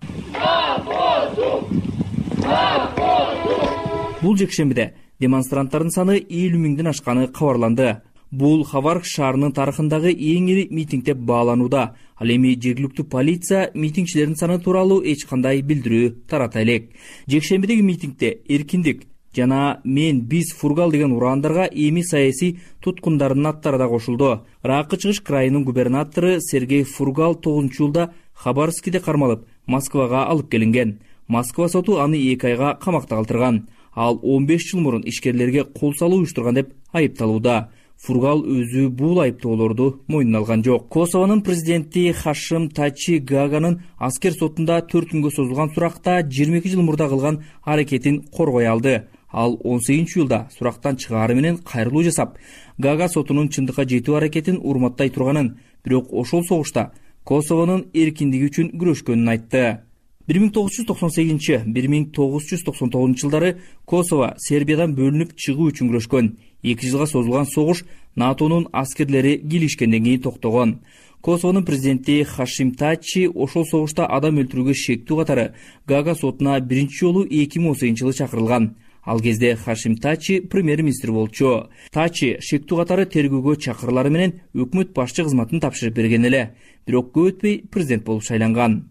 Бул жекшембиде демонстранттардын саны элүү миңден ашканы кабарланды. Бул Хабаровск шаарынын тарыхындагы эң ири митинг деп бааланууда. Ал эми жергиликтүү полиция митингчилердин саны тууралуу эч кандай билдирүү тарата элек. Жекшембидеги митингде эркиндик жана мен биз Фургал деген ураандарга эми саясий туткундардын аттары да кошулду. Ыракы чыгыш крайынын губернатору Сергей Фургал тогузунчу июлда Хабаровскиде кармалып, Москвага алып келинген. Москва соту аны эки айга камакта калтырган. Ал он беш жыл мурун ишкерлерге кол салуу уюштурган деп айыпталууда. Фургал өзү бул айыптоолорду мойнуна алган жок. Косовонун президенти Хашим Тачи Гаганын аскер сотунда төрт күнгө созулган суракта жыйырма эки жыл мурда кылган аракетин коргой алды. Ал он сегизинчи июлда сурактан чыгаары менен кайрылуу жасап, Гага сотунун чындыкка жетүү аракетин урматтай турганын, бирок ошол согушта Косовонун эркиндиги үчүн күрөшкөнүн айтты. бир миң тогуз жүз токсон сегизинчи — бир миң тогуз жүз токсон тогузунчу жылдары Косово Сербиядан бөлүнүп чыгуу үчүн күрөшкөн. эки жылга созулган согуш НАТОнун аскерлери килишкенден кийин токтогон. Косовонун президенти Хашим Тачи ошол согушта адам өлтүрүүгө шектүү катары Гага сотуна биринчи жолу эки миң он сегизинчи жылы чакырылган. Ал кезде Хашим Тачи премьер-министр болчу. Тачи шектүү катары тергөөгө чакырылары менен өкмөт башчы кызматын тапшырып берген эле. Бирок көп өтпөй президент болуп шайланган.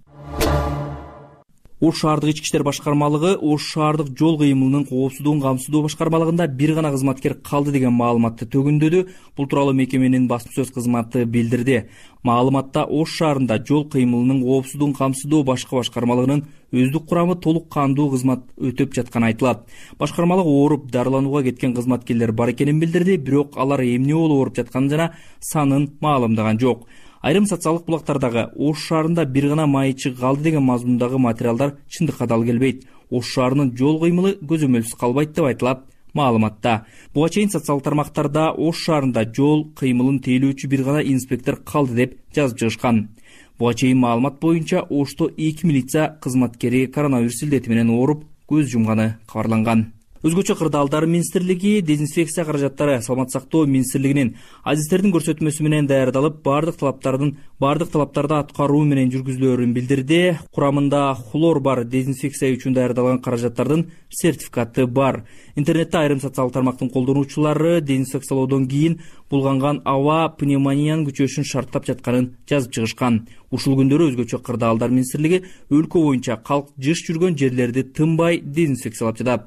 Ош шаардык ички иштер башкармалыгы Ош шаардык жол кыймылынын коопсуздугун камсыздоо башкармалыгында бир гана кызматкер калды деген маалыматты төгүндөдү. Бул тууралуу мекеменин басма сөз кызматы билдирди. Маалыматта Ош шаарында жол кыймылынын коопсуздугун камсыздоо башкы башкармалыгынын өздүк курамы толук кандуу кызмат өтөп жатканы айтылат. Башкармалык ооруп дарыланууга кеткен кызматкерлер бар экенин билдирди, бирок алар эмне болуп ооруп жатканын жана санын маалымдаган жок. Айрым социалдык булактардагы Ош шаарында бир гана майчы калды деген мазмундагы материалдар чындыкка дал келбейт. Ош шаарынын жол кыймылы көзөмөлсүз калбайт деп айтылат маалыматта. Буга чейин социалдык тармактарда Ош шаарында жол кыймылын тейлөөчү бир гана инспектор калды деп жазып чыгышкан. Буга чейин маалымат боюнча Ошто эки милиция кызматкери коронавирус илдети менен ооруп көз жумганы кабарланган. Өзгөчө кырдаалдар министрлиги дезинфекция каражаттары саламаттык сактоо министрлигинин адистердин көрсөтмөсү менен даярдалып, бардык талаптардын бардык талаптарды аткаруу менен жүргүзүлөөрүн билдирди. Курамында хлор бар дезинфекция үчүн даярдалган каражаттардын сертификаты бар. Интернетте айрым социалдык тармактын колдонуучулары дезинфекциялоодон кийин булганган аба пневмониянын күчөшүн шарттап жатканын жазып чыгышкан. Ушул күндөрү өзгөчө кырдаалдар министрлиги өлкө боюнча калк жыш жүргөн жерлерди тынбай дезинфекциялап жатат.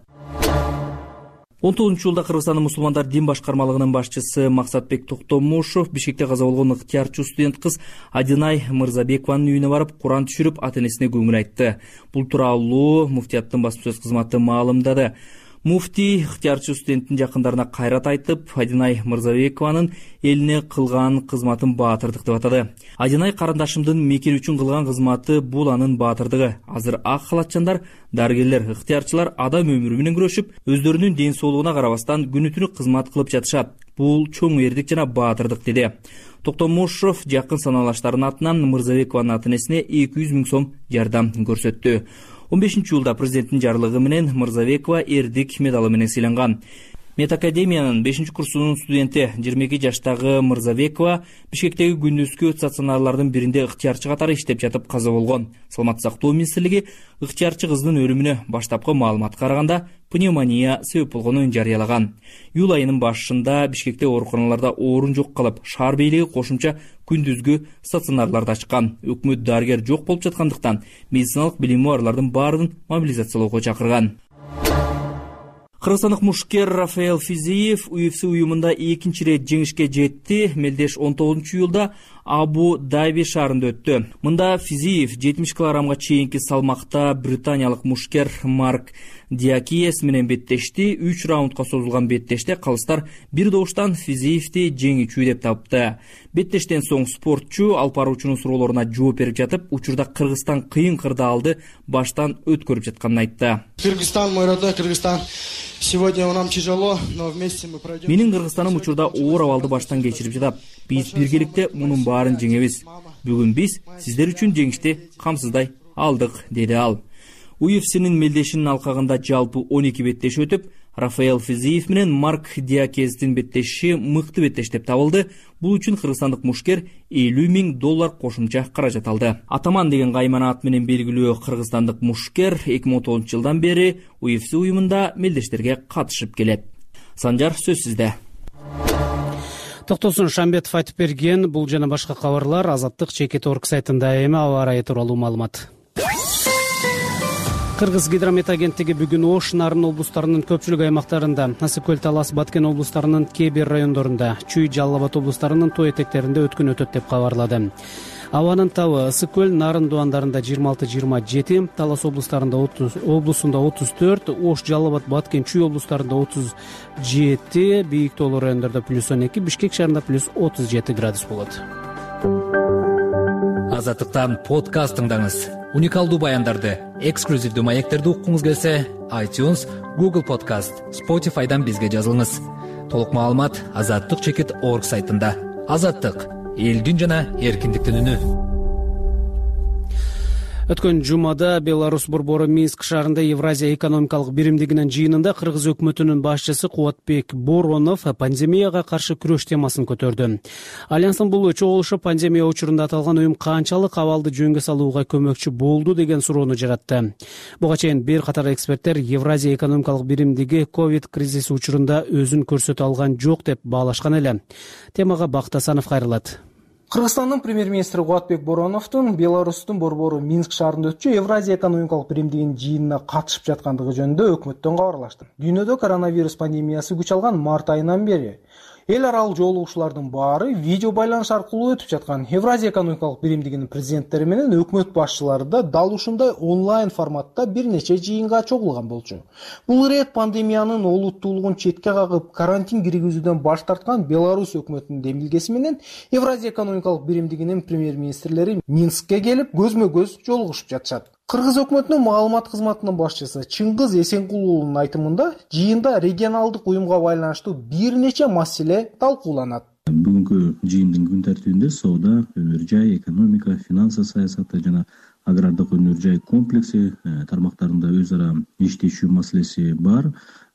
он тогузунчу жылда Кыргызстандын мусулмандар дин башкармалыгынын башчысы Максатбек Токтомушов Бишкекте каза болгон ыктыярчы студент кыз Адинай Мырзабекованын үйүнө барып, Куран түшүрүп, ата-энесине көңүл айтты. Бул тууралуу муфтияттын басма сөз кызматы маалымдады. Муфтий ыктыярчы студенттин жакындарына кайрат айтып, Адинай Мырзабекованын элине кылган кызматын баатырдык деп атады. Адинай карындашымдын мекен үчүн кылган кызматы бул анын баатырдыгы. Азыр ак халатчандар, дарыгерлер, ыктыярчылар адам өмүрү менен күрөшүп, өздөрүнүн ден соолугуна карабастан күнү түнү кызмат кылып жатышат. Бул чоң эрдик жана баатырдык деди. Токтомушов жакын санаалаштарынын атынан Мырзабекованын ата-энесине эки жүз миң сом жардам көрсөттү. он бешинчи жылда президенттин жарлыгы менен Мырзабекова эрдик медалы менен сыйланган. Медакадемиянын бешинчи курсунун студенти жыйырма эки жаштагы Мырзабекова Бишкектеги күндүзгү стационарлардын биринде ыктыярчы катары иштеп жатып каза болгон. Саламаттык сактоо министрлиги ыктыярчы кыздын өлүмүнө баштапкы маалыматка караганда пневмония себеп болгонун жарыялаган. Июль айынын башында Бишкекте ооруканаларда орун жок калып, шаар бийлиги кошумча күндүзгү стационарларды ачкан. Өкмөт дарыгер жок болуп жаткандыктан медициналык билими барлардын баарын мобилизациялоого чакырган. Кыргызстандык мушкер Рафаэл Физиев ю эф си уюмунда экинчи ирет жеңишке жетти. Мелдеш он тогузунчу июлда Абу Даби шаарында өттү. Мында Физиев жетимиш килограммга чейинки салмакта британиялык мушкер Марк Диакиес менен беттешти. үч раундка созулган беттеште калыстар бир добуштан Физиевди жеңүүчү деп тапты. Беттештен соң спортчу алып баруучунун суроолоруна жооп берип жатып, учурда Кыргызстан кыйын кырдаалды баштан өткөрүп жатканын айтты. Кыргызстан, мой родной Кыргызстан. Сегодня нам тяжело, но вместе мы пройдем. Менин Кыргызстаным учурда оор абалды баштан кечирип жатат. Биз биргеликте мунун баарын жеңебиз. Бүгүн биз сиздер үчүн жеңишти камсыздай алдык, деди ал. ю эф синин мелдешинин алкагында жалпы он эки беттеш өтүп, Рафаэл Физиев менен Марк Диакездин беттеши мыкты беттеш деп табылды. Бул үчүн кыргызстандык мушкер элүү миң доллар кошумча каражат алды. Атаман деген каймана ат менен белгилүү кыргызстандык мушкер эки миң он тогузунчу жылдан бери ю эф си уюмунда мелдештерге катышып келет. Санжар, сөз сизде. Токтосун Шамбетов айтып берген бул жана башка кабарлар Азаттык чекит орг сайтында. Эми аба ырайы тууралуу маалымат. Кыргыз гидромет агенттиги бүгүн Ош, Нарын облустарынын көпчүлүк аймактарында, Ысык көл, Талас, Баткен облустарынын кээ бир райондорунда, Чүй, Жалал Абад облустарынын тоо этектеринде өткөн өтөт деп кабарлады. Абанын табы Ысык көл, Нарын дуандарында жыйырма алты жыйырма жети, Талас облустарында отуз, облусунда отуз төрт, Ош, Жалал Абад, Баткен, Чүй облустарында отуз жети, бийик тоолуу райондордо плюс он эки, Бишкек шаарында плюс отуз жети градус болот. Азаттыктан подкаст тыңдаңыз. Уникалдуу баяндарды, эксклюзивдүү маектерди уккуңуз келсе, iTunes, Google Podcast, Spotify'дан бизге жазылыңыз. Толук маалымат азаттык чекит орг сайтында. Азаттык — элдин жана эркиндиктин үнү. Өткөн жумада Беларусь борбору Минск шаарында Евразия экономикалык биримдигинин жыйынында Кыргыз өкмөтүнүн башчысы Кубатбек Боронов пандемияга каршы күрөш темасын көтөрдү. Альянстын бул чогулушу пандемия учурунда аталган уюм канчалык абалды жөнгө салууга көмөкчү болду деген суроону жаратты. Буга чейин бир катар эксперттер Евразия экономикалык биримдиги ковид кризиси учурунда өзүн көрсөтө алган жок деп баалашкан эле. Темага Бактасанов кайрылат. Кыргызстандын премьер-министри Кубатбек Бороновдун Беларустун борбору Минск шаарында өтчү Евразия экономикалык биримдигинин жыйынына катышып жаткандыгы жөнүндө өкмөттөн кабарлашты. Дүйнөдө коронавирус пандемиясы күч алган март айынан бери эл аралык жолугушуулардын баары видео байланыш аркылуу өтүп жаткан. Евразия экономикалык биримдигинин президенттери менен өкмөт башчылары да дал ушундай онлайн форматта бир нече жыйынга чогулган болчу. Бул ирет пандемиянын олуттуулугун четке кагып, карантин киргизүүдөн баш тарткан Беларусь өкмөтүнүн демилгеси менен Евразия экономикалык биримдигинин премьер-министрлери Минскке келип көзмө-көз жолугушуп жатышат. Кыргыз өкмөтүнүн маалымат кызматынын башчысы Чыңгыз Эсенкулунун айтымында, жыйында регионалдык уюмга байланыштуу бир нече маселе талкууланат. Бүгүнкү жыйындын күн тартибинде соода, өнөр жай, экономика, финансы саясаты жана агрардык өнөр жай комплекси тармактарында өз ара иштешүү маселеси бар.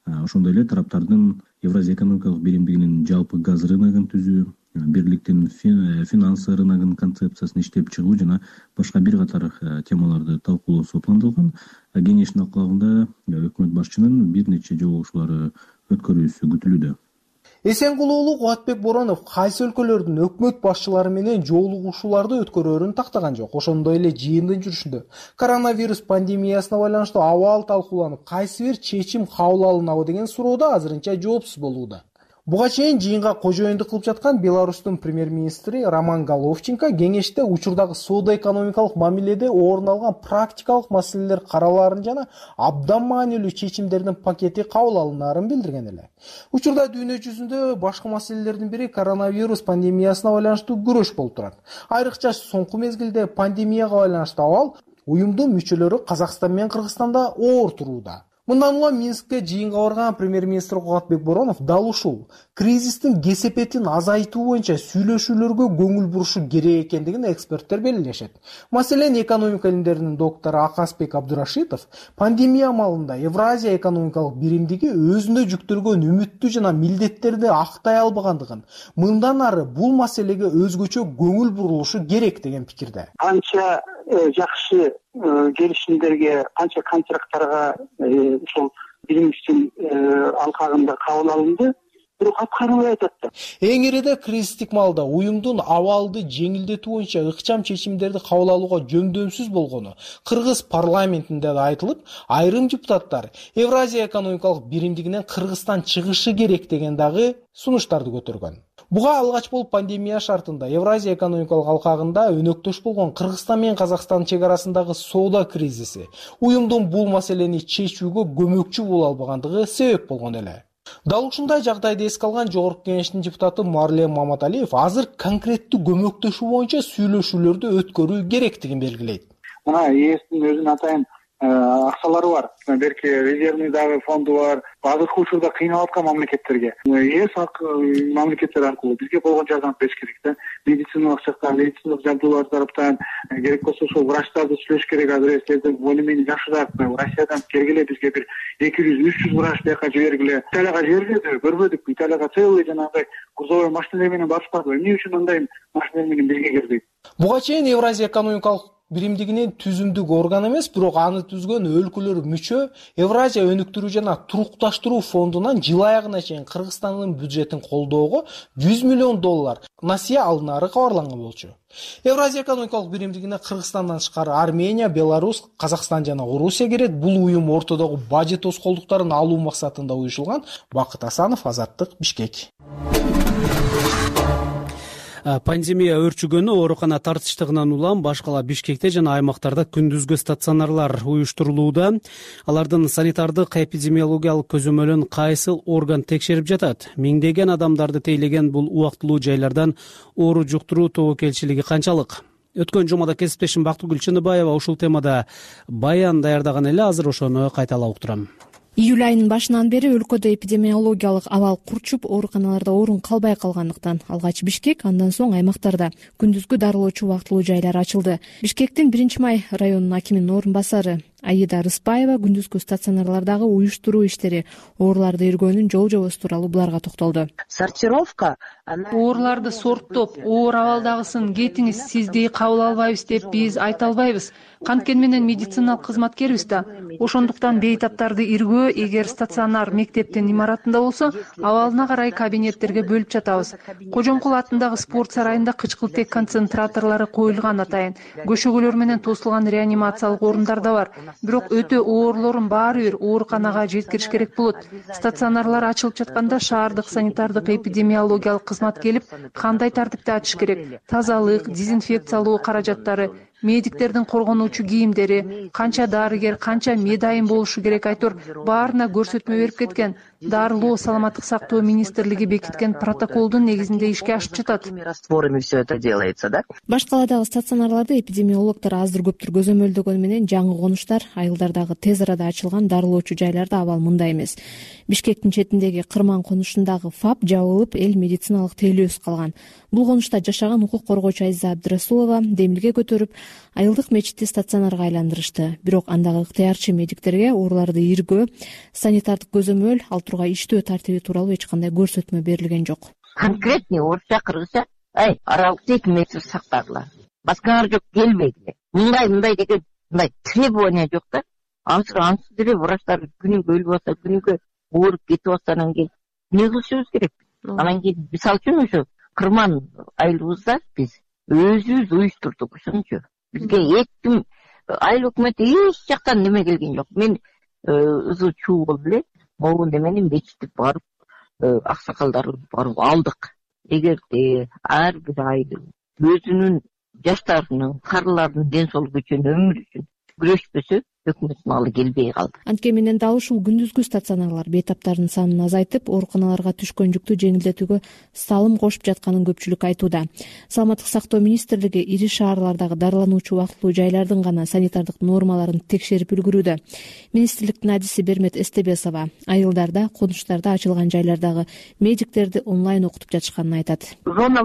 ошондой эле тараптардын Евразия экономикалык биримдигинин жалпы газ рыногун түзүү, бирликтин финансы рыногунун концепциясын иштеп чыгуу жана башка бир катар темаларды талкуулоосу пландалган. Кеңештин аклагында өкмөт башчынын бир нече жолугушуулары өткөрүүсү күтүлүүдө. Эсенкулуулу Кубатбек Боронов кайсы өлкөлөрдүн өкмөт башчылары менен жолугушууларды өткөрөөрүн тактаган жок. Ошондой эле жыйындын жүрүшүндө коронавирус пандемиясына байланыштуу абал талкууланып, кайсы бир чечим кабыл алынабы деген суроодо азырынча жоопсуз болууда. Буга чейин жыйынга кожоюндук кылып жаткан Беларустун премьер-министри Роман Головченко кеңеште учурдагы соода-экономикалык мамиледе орун алган практикалык маселелер каралаарын жана абдан маанилүү чечимдердин пакети кабыл алынаарын билдирген эле. Учурда дүйнө жүзүндө башкы маселелердин бири коронавирус пандемиясына байланыштуу күрөш болуп турат. Айрыкча соңку мезгилде пандемияга байланыштуу абал уюмдун мүчөлөрү Казакстан менен Кыргызстанда оор турууда. Мындан улам Минскке жыйынга барган премьер-министр Кубатбек Боронов дал ушул кризистин кесепетин азайтуу боюнча сүйлөшүүлөргө көңүл бурушу керек экендигин эксперттер белгилешет. Маселен, экономика илимдеринин доктору Акасбек Абдурашитов пандемия маалында Евразия экономикалык биримдиги өзүнө жүктөлгөн үмүттүү жана милдеттерди актай албагандыгын, мындан ары бул маселеге өзгөчө көңүл бурулушу керек деген пикирде. Канча жакшы келишимдерге, канча контракттарга ушул биримдиктин алкагында кабыл алынды, бирок аткарылбай атат да. Эң ириде кризистик маалда уюмдун абалды жеңилдетүү боюнча ыкчам чечимдерди кабыл алууга жөндөмсүз болгону Кыргыз парламентинде да айтылып, айрым депутаттар Евразия экономикалык биримдигинен Кыргызстан чыгышы керек деген дагы сунуштарды көтөргөн. Буга алгач болуп пандемия шартында Евразия экономикалык алкагында өнөктөш болгон Кыргызстан менен Казакстан чек арасындагы соода кризиси уюмдун бул маселени чечүүгө көмөкчү боло албагандыгы себеп болгон эле. Дал ушундай жагдайды эске алган Жогорку Кеңештин депутаты Марлен Маматалиев азыр конкреттүү көмөктөшүү боюнча сүйлөшүүлөрдү өткөрүү керектигин белгилейт. Мына ээстин өзүнүн атайын акчалары бар, берки резервный дагы фонду бар. Азыркы учурда кыйналып аткан мамлекеттерге ээс мамлекеттер аркылуу бизге болгон жардам бериш керек да. Медициналык жактан, медициналык жабдуулар тараптан керек болсо ошол врачтарды сүйлөш керек. Азыр сиздин более менее жакшыраак Россиядан келгиле, бизге бир эки жүз үч жүз врач бияка жибергиле. Италияга жибербедиби, көрбөдүк. Италияга целый жанагындай грузовой машиналар менен барып барды. Эмне үчүн андай машиналар менен бизге кирбейт? Буга чейин Евразия экономикалык биримдигинин түзүмдүк орган эмес, бирок аны түзгөн өлкөлөр мүчө Евразия өнүктүрүү жана турукташтыруу фондунан жыл аягына чейин Кыргызстандын бюджетин колдоого жүз миллион доллар насыя алынаары кабарланган болчу. Евразия экономикалык биримдигине Кыргызстандан тышкары Армения, Беларусь, Казакстан жана Орусия кирет. Бул уюм ортодогу бажы тоскоолдуктарын алуу максатында уюшулган. Бакыт Асанов, Азаттык, Бишкек. Пандемия өрчүгөнү оорукана тартыштыгынан улам башкала Бишкекте жана аймактарда күндүзгү стационарлар уюштурулууда. Алардын санитардык эпидемиологиялык көзөмөлүн кайсы орган текшерип жатат? Миңдеген адамдарды тейлеген бул убактылуу жайлардан оору жуктуруу тобокелчилиги канчалык? Өткөн жумада кесиптешим Бактыгүл Чыныбаева ушул темада баян даярдаган эле, азыр ошону кайталап уктурам. Июль айынын башынан бери өлкөдө эпидемиологиялык абал курчуп, ооруканаларда орун калбай калгандыктан алгач Бишкек, андан соң аймактарда күндүзгү дарылоочу убактылуу жайлар ачылды. Бишкектин биринчи май районунун акиминин орун басары Аида Рыспаева күндүзгү стационарлардагы уюштуруу иштери, ооруларды иргөөнүн жол-жобосу тууралуу буларга токтолду. Сортировка ооруларды сорттоп, оор абалдагысын кетиңиз, сизди кабыл албайбыз деп биз айта албайбыз. Канткени менен медициналык кызматкербиз да. Ошондуктан бейтаптарды иргөө эгер стационар мектептин имаратында болсо, абалына карай кабинеттерге бөлүп жатабыз. Кожомкул атындагы спорт сарайында кычкылтек концентраторлору коюлган атайын. Көшөгөлөр менен тосулган реанимациялык орундар да бар. Бирок өтө оорлорун баары бир ооруканага жеткириш керек болот. Стационарлар ачылып жатканда шаардык санитардык эпидемиологиялык кызмат келип, кандай тартипте ачыш керек? Тазалык, дезинфекциялоо каражаттары, медиктердин коргонуучу кийимдери, канча дарыгер, канча медайым болушу керек айтор баарына көрсөтмө берип кеткен. Дарылоо саламаттык сактоо министрлиги бекиткен протоколдун негизинде ишке ашып жатат. Все это делается, да? Башкаладагы стационарларды эпидемиологдор аздыр-көптүр көзөмөлдөгөнү менен жаңы конуштар, айылдардагы тез арада ачылган дарылоочу жайларда абал мындай эмес. Бишкектин четиндеги Кырман конушундагы ФАП жабылып, эл медициналык тейлөөсүз калган. булгонушта жашаган укук коргоочу Азиза Абдырасулова демилге көтөрүп айылдык мечитти стационарга айландырышты. Бирок андагы ыктыярчы медиктерге ооруларды иргөө, санитардык көзөмөл, ал тургай иштөө тартиби тууралуу эч кандай көрсөтмө берилген жок. Конкретный орусча кыргызча ай аралыкта эки метр сактагыла. Башкалар жок, келбейгиле. Мындай мындай деген мындай требование жок да. Ансыз ансыз деле врачтар күнүгө өлүп атса, күнүгө ооруп кетип атсанан кийин эмне кылышыбыз керек? Анан кийин мисалы үчүн ошо кырман айылыбызда биз өзүбүз уюштурдук, ошончу. Бизге эч ким айыл өкмөтү эч жактан неме келген жок. Мен ызы чуу болуп эле могу немени мечитти барып аксакалдар барып алдык. Эгерде ар бир айыл өзүнүн жаштарынын, карылардын ден соолугу үчүн, өмүрү үчүн күрөшпөсө, өкмөттүн малы келбей калды. Анткени менен дал ушул күндүзгү стационарлар бейтаптардын санын азайтып, ооруканаларга түшкөн жүктү жеңилдетүүгө салым кошуп жатканын көпчүлүк айтууда. Саламаттык сактоо министрлиги ири шаарлардагы дарылануучу убактылуу жайлардын гана санитардык нормаларын текшерип үлгүрүүдө. Министрликтин адиси Бермет Эстебесова айылдарда, конуштарда ачылган жайлардагы медиктерди онлайн окутуп жатышканын айтат.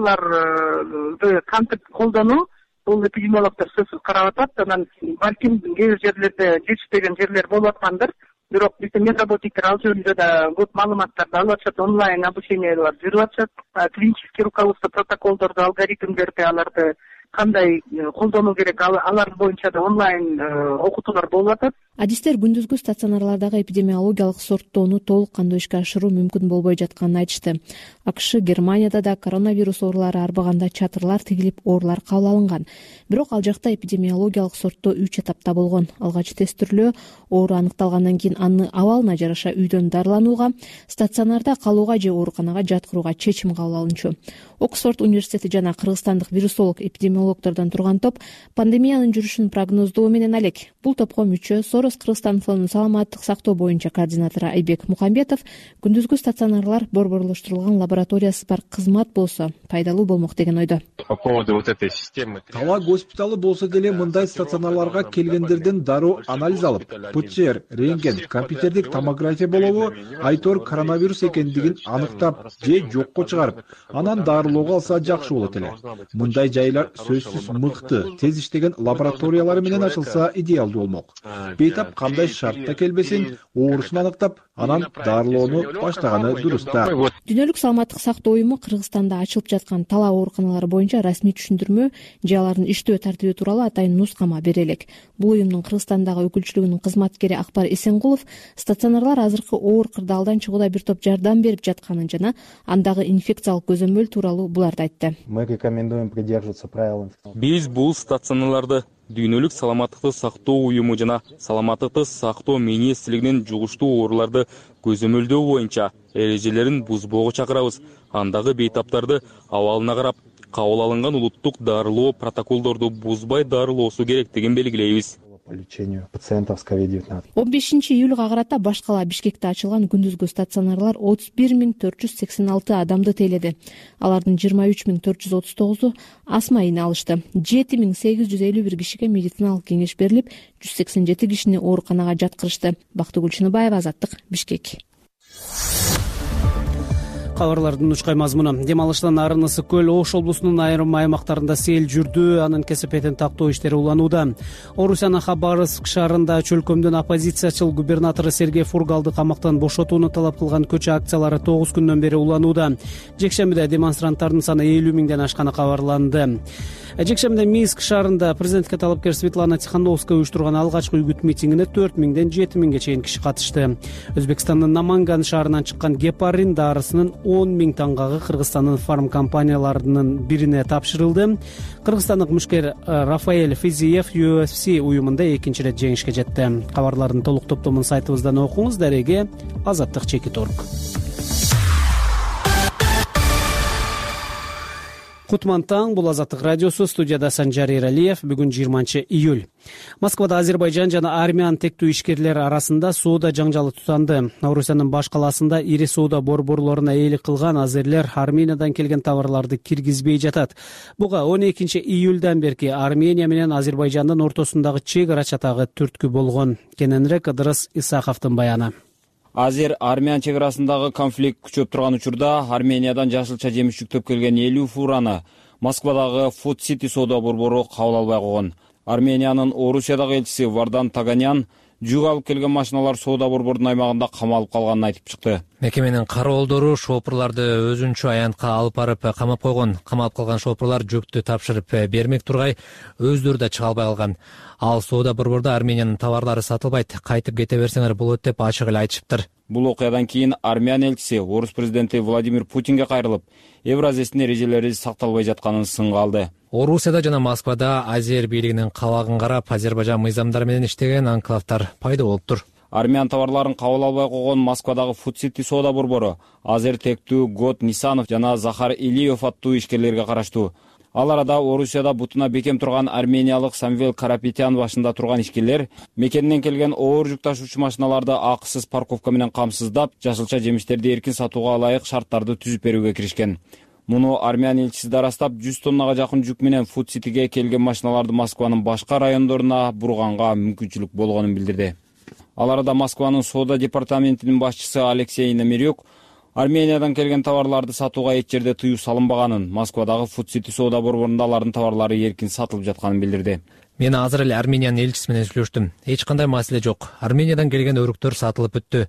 Зоналарды кантип колдонуу бул эпидемиологдор сөзсүз карап атат. Анан балким кээ бир жерлерде жетишпеген жерлер болуп аткандыр. Бирок биздин медработниктер ал жөнүндө да көп маалыматтарды алып атышат, онлайн обучениялар жүрүп атышат. Клинический руководство протоколдорду, алгоритмдерди, аларды кандай колдонуу керек, алар боюнча да онлайн окутуулар болуп атат. Адистер күндүзгү стационарлардагы эпидемиологиялык сорттоону толук кандуу ишке ашыруу мүмкүн болбой жатканын айтышты. АКШ, Германияда да коронавирус оорулары арбаганда чатырлар тигилип, оорулар кабыл алынган. Бирок ал жакта эпидемиологиялык сорттоо үч этапта болгон. Алгач тестирлөө, оору аныкталгандан кийин аны абалына жараша үйдөн дарыланууга, стационарда калууга же ооруканага жаткырууга чечим кабыл алынчу. Оксфорд университети жана кыргызстандык вирусолог эпидемиологдордон турган топ пандемиянын жүрүшүн прогноздоо менен алек. Бул топко мүчө Сорос Кыргызстан фондунун саламаттык сактоо боюнча координатору Айбек Мухамбетов күндүзгү стационарлар борборлоштурулган лабораториясы бар кызмат болсо пайдалуу болмок деген ойдо. По поводу вот этой системы. Талаа госпиталы болсо деле мындай стационарларга келгендерден дароо анализ алып, ПЦР, рентген, компьютердик томография болобу, айтор коронавирус экендигин аныктап же жокко чыгарып, анан дарылоого алса жакшы болот эле. Мындай жайлар сөзсүз мыкты, тез иштеген лабораториялар менен ачылса идеалдуу болмок. Бейтап кандай шартта келбесин, оорусун аныктап, анан дарылоону баштаганы дурус да. Дүйнөлүк саламаттык сактоо уюму Кыргызстанда ачылып жаткан талаа ооруканалары боюнча расмий түшүндүрмө же алардын иштөө тартиби тууралуу атайын нускама бере элек. Бул уюмдун Кыргызстандагы өкүлчүлүгүнүн кызматкери Акбар Эсенгулов стационарлар азыркы оор кырдаалдан чыгууда бир топ жардам берип жатканын жана андагы инфекциялык көзөмөл тууралуу буларды айтты. Мы рекомендуем придерживаться правил. Биз бул стационарларды Дүйнөлүк саламаттыкты сактоо уюму жана саламаттыкты сактоо министрлигинин жугуштуу ооруларды көзөмөлдөө боюнча эрежелерин бузбоого чакырабыз. Андагы бейтаптарды абалына карап, кабыл алынган улуттук дарылоо протоколдорду бузбай дарылоосу керектигин белгилейбиз. По лечению пациентов с ковид девятнадцать. он бешинчи июлга карата баш кала Бишкекте ачылган күндүзгү стационарлар отуз бир миң төрт жүз сексен алты адамды тейледи. Алардын жыйырма үч миң төрт жүз отуз тогузу астма ийне алышты. жети миң сегиз жүз элүү бир кишиге медициналык кеңеш берилип, жүз сексен жети кишини ооруканага жаткырышты. Бактыгүл Чыныбаева, Азаттык, Бишкек. Кабарлардын учкай мазмуну. Дем алыштан арын ысык көл Ош облусунун айрым аймактарында сел жүрдү, анын кесепетин тактоо иштери уланууда. Орусиянын Хабаровск шаарында чөлкөмдөн оппозициячыл губернатору Сергей Фургалды камактан бошотууну талап кылган көчө акциялары тогуз күндөн бери уланууда. Жекшембиде демонстранттардын саны элүү миңден ашканы кабарланды. Жекшембиде Минск шаарында президентке талапкер Светлана Тихановская уюштурган алгачкы үгүт митингине төрт миңден жети миңге чейин киши катышты. Өзбекстандын Наманган шаарынан чыккан гепарин дарысынын он миң тангагы Кыргызстандын фарм компанияларынын бирине тапшырылды. Кыргызстандык мушкер Рафаэль Физиев ю эф си уюмунда экинчи ирет жеңишке жетти. Кабарлардын толук топтомун сайтыбыздан окуңуз. Дареге Азаттык чекит орг. Кутман таң, бул Азаттык радиосу, студияда Санжар Эралиев. Бүгүн жыйырманчы июль. Москвада Азербайжан жана Армян тектүү ишкерлер арасында соода жаңжалы тутанды. Орусиянын баш калаасында ири соода борборлоруна ээлик кылган азерлер Армениядан келген товарларды киргизбей жатат. Буга он экинчи июльдан берки Армения менен Азербайжандын ортосундагы чек ара чатагы түрткү болгон. Кененирээк Ыдырыс Исаховдун баяны. Азер Армян чек арасындагы конфликт күчөп турган учурда Армениядан жашылча жемиш жүктөп келген элүү фураны Москвадагы Food City соода борбору кабыл албай койгон. Армениянын Орусиядагы элчиси Вардан Таганян жүк алып келген машиналар соода борбордун аймагында камалып калганын айтып чыкты. Мекеменин кароолдору шопурларды өзүнчө аянтка алып барып камап койгон. Камалып калган шопурлар жүктү тапшырып бермек тургай өздөрү да чыга албай калган. Ал соода борбордо Армениянын товарлары сатылбайт, кайтып кете берсеңер болот деп ачык эле айтышыптыр. Бул окуядан кийин Армян элчиси Орус президенти Владимир Путинге кайрылып, Евразиядын эрежелери сакталбай жатканын сынга алды. Орусияда жана Москвада Азер бийлигинин кабагын карап, Азербайжан мыйзамдары менен иштеген анклавдар пайда болуптур. Армян товарларын кабыл албай койгон Москвадагы Food City соода борбору Азер Тектүү, Гот Нисанов жана Захар Илиев аттуу ишкерлерге караштуу. Ал арада Орусияда бутуна бекем турган армениялык Самвел Карапетян башында турган ишкерлер мекенинен келген оор жүк ташуучу машиналарды акысыз парковка менен камсыздап, жашылча жемиштерди эркин сатууга ылайык шарттарды түзүп берүүгө киришкен. Муну Армян элчиси да ырастап, жүз тоннага жакын жүк менен Food Cityге келген машиналарды Москванын башка райондоруна бурганга мүмкүнчүлүк болгонун билдирди. Ал арада Москванын соода департаментинин башчысы Алексей Намирюк Армениядан келген товарларды сатууга эч жерде тыюу салынбаганын, Москвадагы Food City соода борборунда алардын товарлары эркин сатылып жатканын билдирди. Мен азыр эле Армениянын элчиси менен сүйлөштүм. Эч кандай маселе жок. Армениядан келген өрүктөр сатылып бүттү.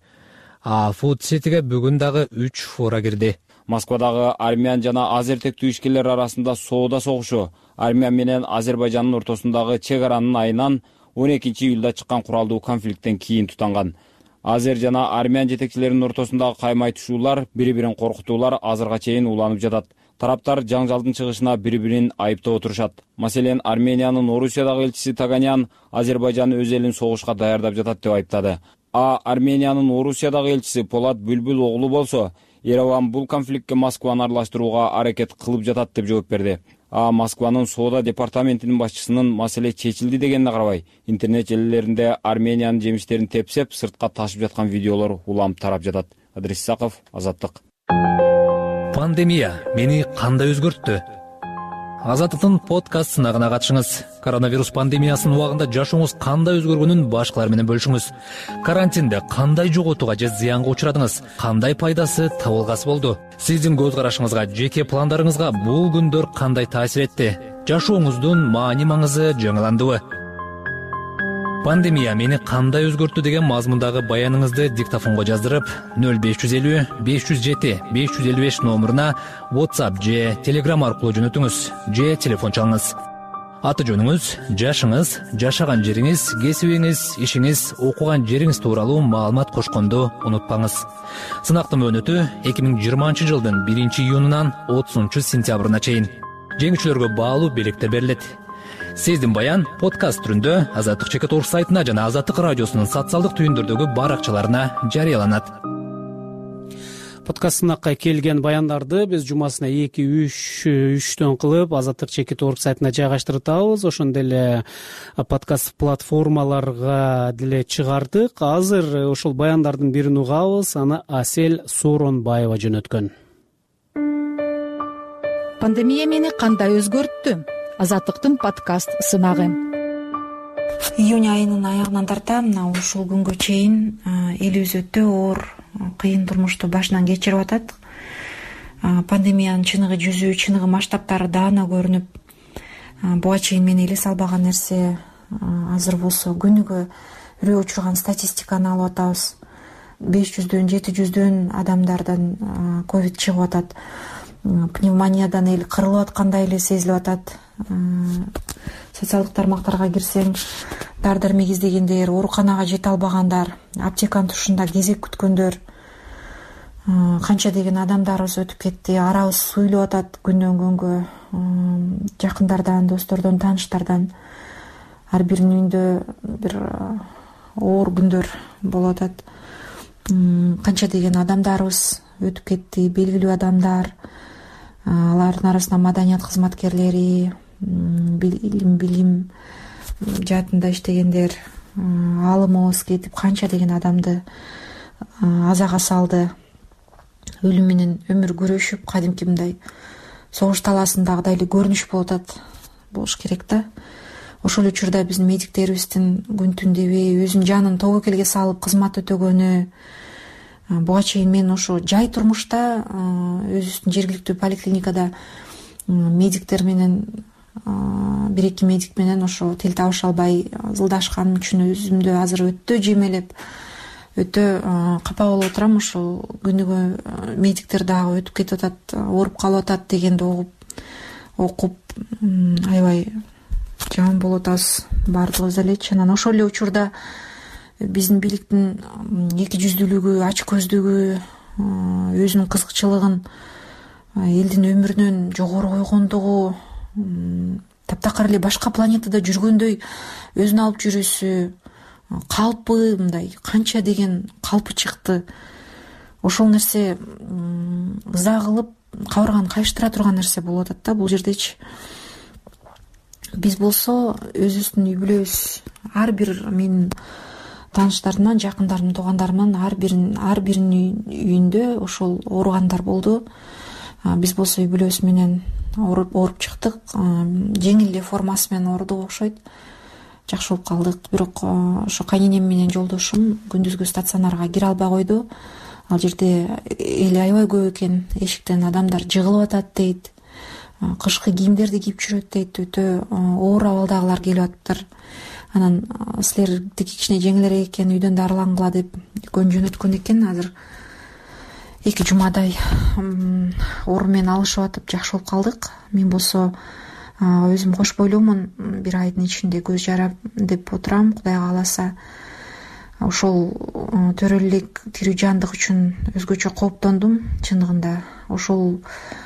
А Food Cityге бүгүн дагы үч фура кирди. Москвадагы армян жана азер тектүү ишкерлер арасында соода согушу Армян менен Азербайжандын ортосундагы чек аранын айынан он экинчи июлда чыккан куралдуу конфликттен кийин тутанган. Азер жана армян жетекчилеринин ортосундагы каймайтышуулар, бири-бирин коркутуулар азырга чейин уланып жатат. Тараптар жаңжалдын чыгышына бири-бирин айыптап отурушат. Маселен, Армениянын Орусиядагы элчиси Таганян Азербайжан өз элин согушка даярдап жатат деп айыптады. А Армениянын Орусиядагы элчиси Полат Бүлбүл оглу болсо, Ереван бул конфликтке Москваны аралаштырууга аракет кылып жатат деп жооп берди. А Москванын соода департаментинин башчысынын маселе чечилди дегенине карабай, интернет желилеринде Армениянын жемиштерин тепсеп, сыртка ташып жаткан видеолор улам тарап жатат. Адрес Исаков, Азаттык. Пандемия мени кандай өзгөрттү? Азаттыктын подкаст сынагына катышыңыз. Коронавирус пандемиясынын убагында жашооңуз кандай өзгөргөнүн башкалар менен бөлүшүңүз. Карантинде кандай жоготууга же зыянга учурадыңыз? Кандай пайдасы, табылгасы болду? Сиздин көз карашыңызга, жеке пландарыңызга бул күндөр кандай таасир этти? Жашооңуздун маани маңызы жаңыландыбы? Пандемия мени кандай өзгөрттү деген мазмундагы баяныңызды диктофонго жаздырып, нөл беш жүз элүү беш жүз жети беш жүз элүү беш номуруна WhatsApp же Telegram аркылуу жөнөтүңүз же телефон чалыңыз. Аты жөнүңүз, жашыңыз, жашаган жериңиз, кесибиңиз, ишиңиз, окуган жериңиз тууралуу маалымат кошконду унутпаңыз. Сынактын мөөнөтү эки миң жыйырманчы жылдын биринчи июнунан отузунчу сентябрына чейин. Жеңүүчүлөргө баалуу белектер берилет. Сиздин баян подкаст түрүндө Азаттык чекит орг сайтына жана Азаттык радиосунун социалдык түйүндөрдөгү баракчаларына жарыяланат. Подкаст сынакка келген баяндарды биз жумасына эки үч үчтөн кылып Азаттык чекит орг сайтына жайгаштырабыз. Ошондой эле подкаст платформаларга деле чыгардык. Азыр ошол баяндардын бирин угабыз, аны Асель Сооронбаева жөнөткөн. Пандемия мени кандай өзгөрттү? Азаттыктын подкаст сынагы. Июнь айынын аягынан тарта мына ушул күнгө чейин элибиз өтө оор, кыйын турмушту башынан кечирип атат. Пандемиянын чыныгы жүзү, чыныгы масштабтары даана көрүнүп, буга чейин мени элес албаган нерсе азыр болсо күнүгө үрөө учурган статистиканы алып атабыз. беш жүздөн жети жүздөн адамдардан ковид чыгып атат. Пневмониядан эл кырылып аткандай эле сезилип атат. Социалдык тармактарга кирсең, дар дармек издегендер, ооруканага жете албагандар, аптеканын тушунда кезек күткөндөр, канча деген адамдарыбыз өтүп кетти. Арабыз суйлуп атат күндөн күнгө, жакындардан, достордон, тааныштардан. Ар биринин үйүндө бир оор күндөр болуп атат. Канча деген адамдарыбыз өтүп кетти, белгилүү адамдар, алардын арасында маданият кызматкерлери, билим билим жаатында иштегендер, алымыбыз кетип канча деген адамды азага салды. Өлүм менен өмүр күрөшүп, кадимки мындай согуш талаасындагыдай эле көрүнүш болуп атат. Болуш керек да. Ошол учурда биздин медиктерибиздин күн түн дебей өзүнүн жанын тобокелге салып кызмат өтөгөнү, буга чейин мен ошо жай турмушта өзүбүздүн жергиликтүү поликлиникада медиктер менен бир эки медик менен ошо тил табыша албай зылдашканым үчүн өзүмдү азыр өтө жемелеп өтө капа болуп отурам. Ошол күнүгө медиктер дагы өтүп кетип атат, ооруп калып атат дегенди угуп окуп аябай жаман болуп атабыз баардыгыбыз элечи. Анан ошол эле учурда биздин бийликтин эки жүздүүлүгү, ач көздүгү, өзүнүн кызыкчылыгын элдин өмүрүнөн жогору койгондугу, таптакыр эле башка планетада жүргөндөй өзүн алып жүрүүсү, калпы мындай канча деген калпы чыкты. Ошол нерсе ыза кылып кабырганы кайыштыра турган нерсе болуп атат да бул жердечи. Биз болсо өзүбүздүн үй бүлөбүз, ар бир менин тааныштарымдан, жакындарымдын, туугандарымдын ар биринин ар биринин үйүндө ошол ооругандар болду. Биз болсо үй бүлөбүз менен ооруп ооруп чыктык. Жеңил эле формасы менен оорудук окшойт. Жакшы болуп калдык. Бирок ошо кайненем менен жолдошум күндүзгү стационарга кире албай койду. Ал жерде эл аябай көп экен. Эшиктен адамдар жыгылып атат дейт. Кышкы кийимдерди кийип жүрөт дейт. Өтө оор абалдагылар келип атыптыр. Анан силердики кичине жеңилирээк экен, үйдөн дарылангыла деп көн жөнөткөн экен. Азыр эки жумадай оору менен алышып атып жакшы болуп калдык. Мен болсо өзүм кош бойлуумун, бир айдын ичинде көз жарап деп отурам. Кудай кааласа ошол төрөлүк тирүү жандык үчүн өзгөчө кооптондум чындыгында. Ошол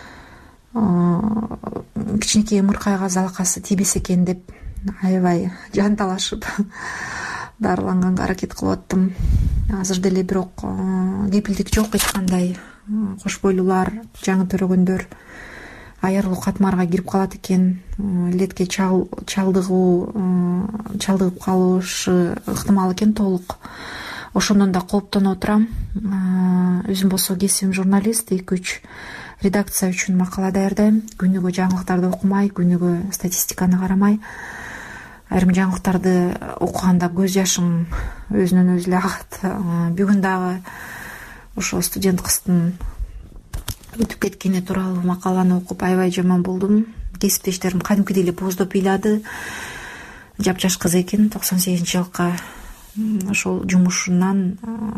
кичинекей ымыркайга залакасы тийбесе экен деп аябай жан талашып дарыланганга аракет кылып аттым. Азыр деле бирок кепилдик жок эч кандай. Кош бойлуулар, жаңы төрөгөндөр аярлуу катмарга кирип калат экен. Илетке чалдыгуу, чалдыгып калышы ыктымал экен толук. Ошондон да кооптонуп отурам. Өзүм болсо кесибим журналист, эки үч редакция үчүн макала даярдайм. Күнүгө жаңылыктарды окумай, күнүгө статистиканы карамай. Айрым жаңылыктарды окуганда көз жашым өзүнөн өзү эле агат. Бүгүн дагы ошо студент кыздын өтүп кеткени тууралуу макаланы окуп аябай жаман болдум. Кесиптештерим кадимкидей эле бооздоп ыйлады. Жапжаш кыз экен, токсон сегизинчи жылкы. Ошол жумушунан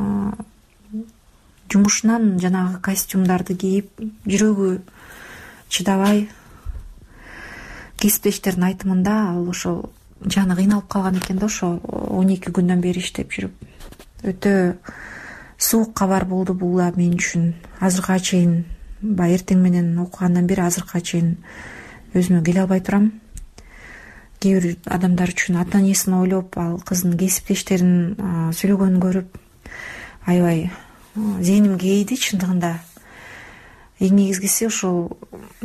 жумушунан жанагы костюмдарды кийип, жүрөгү чыдабай кесиптештердин айтымында ал ошо жаны кыйналып калган экен да, ошо он эки күндөн бери иштеп жүрүп. Өтө суук кабар болду бул да мен үчүн. Азыркыга чейин баягы эртең менен окугандан бери азыркыга чейин өзүмө келе албай турам. Кээ бир адамдар үчүн ата энесин ойлоп, ал кыздын кесиптештерин сүйлөгөнүн көрүп аябай зээним кейди чындыгында. Эң негизгиси ошол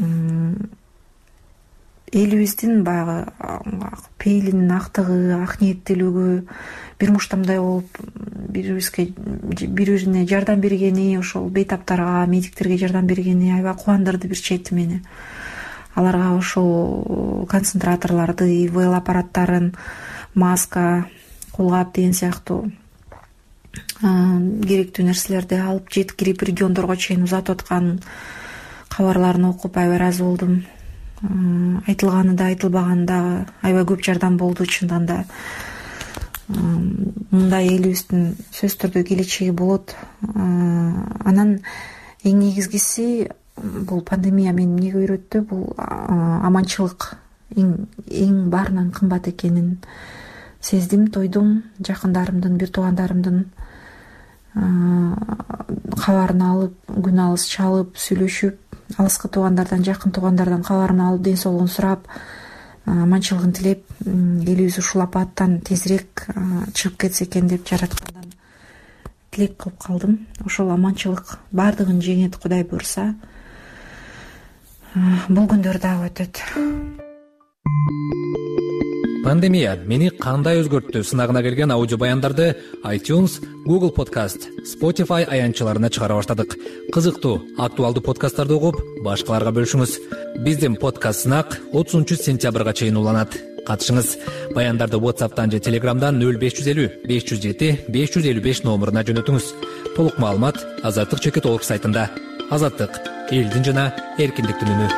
элибиздин баягы пейилинин актыгы, ак ниеттүүлүгү, бир муштамдай болуп бирибизге бири-бирине жардам бергени, ошол бейтаптарга, медиктерге жардам бергени аябай кубандырды бир чети мени. Аларга ошол концентраторлорду, ИВЛ аппараттарын, маска, колгап деген сыяктуу керектүү нерселерди алып жеткирип региондорго чейин узатып аткан кабарларын окуп аябай ыраазы болдум. Айтылганы да, айтылбаганы дагы аябай көп жардам болду чындыгында. Мындай элибиздин сөзсүз түрдө келечеги болот. Анан эң негизгиси бул пандемия мени эмнеге үйрөттү? Бул аманчылык эң баарынан кымбат экенин сездим, тойдум. Жакындарымдын, бир туугандарымдын кабарын алып, күн алыс чалып, сүйлөшүп, алыскы туугандардан, жакын туугандардан кабарын алып, ден соолугун сурап, аманчылыгын тилеп, элибиз ушул апаттан тезирээк чыгып кетсе экен деп жараткандан тилек кылып калдым. Ошол аманчылык баардыгын жеңет, Кудай буйрса. Бул күндөр дагы өтөт. Пандемия мени кандай өзгөрттү сынагына келген аудио баяндарды iTunes, Google Podcast, Spotify аянтчаларына чыгара баштадык. Кызыктуу, актуалдуу подкасттарды угуп, башкаларга бөлүшүңүз. Биздин подкаст сынак отузунчу сентябрга чейин уланат. Катышыңыз. Баяндарды WhatsApp'тан же Telegram'дан нөл беш жүз элүү беш жүз жети беш жүз элүү беш номуруна жөнөтүңүз. толук маалымат азаттык чекит орг сайтында. Азаттык — элдин жана эркиндиктин үнү.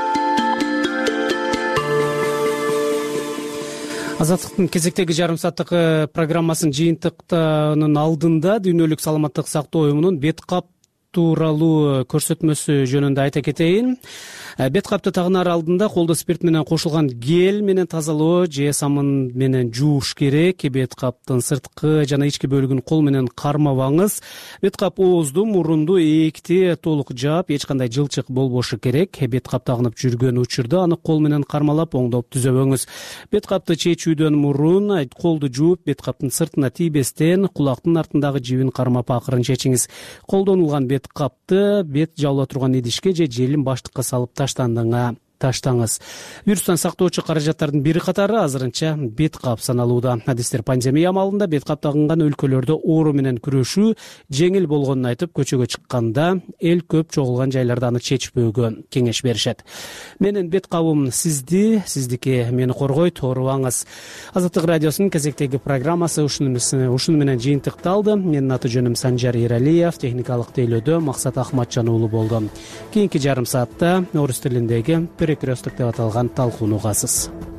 Азаттыктын кезектеги жарым сааттык программасынын жыйынтыктын алдында дүйнөлүк саламаттык сактоо уюмунун бет кап тууралуу көрсөтмөсү жөнүндө айта кетейин. Бет капты тагынаар алдында колдо спирт менен кошулган гель менен тазалоо же самын менен жууш керек. Бет каптын сырткы жана ички бөлүгүн кол менен кармабаңыз. Бет кап оозду, мурунду, ээкти толук жаап, эч кандай жылчык болбошу керек. Бет кап тагынып жүргөн учурда аны кол менен кармалап оңдоп түзөбөңүз. Бет капты чечүүдөн мурун колду жууп, бет каптын сыртына тийбестен кулактын артындагы жибин кармап акырын чечиңиз. Колдонулган бет капты бет жабыла турган идишке же желин баштыкка салып таштандыңа таштаңыз. Вирустан сактоочу каражаттардын бири катары азырынча бет кап саналууда. Адистер пандемия амалында бет кап тагынган өлкөлөрдө оору менен күрөшүү жеңил болгонун айтып, көчөгө чыкканда эл көп чогулган жайларда аны чечпөөгө кеңеш беришет. Менин бет кабым сизди, сиздики мени коргойт, оорубаңыз. Азаттык радиосунун кезектеги программасы ушуну менен жыйынтыкталды. Менин аты жөнүм Санжар Эралиев, техникалык тейлөөдө Максат Ахматжан уулу болду. Кийинки жарым саатта орус тилиндеги перекресток деп аталган талкууну угасыз.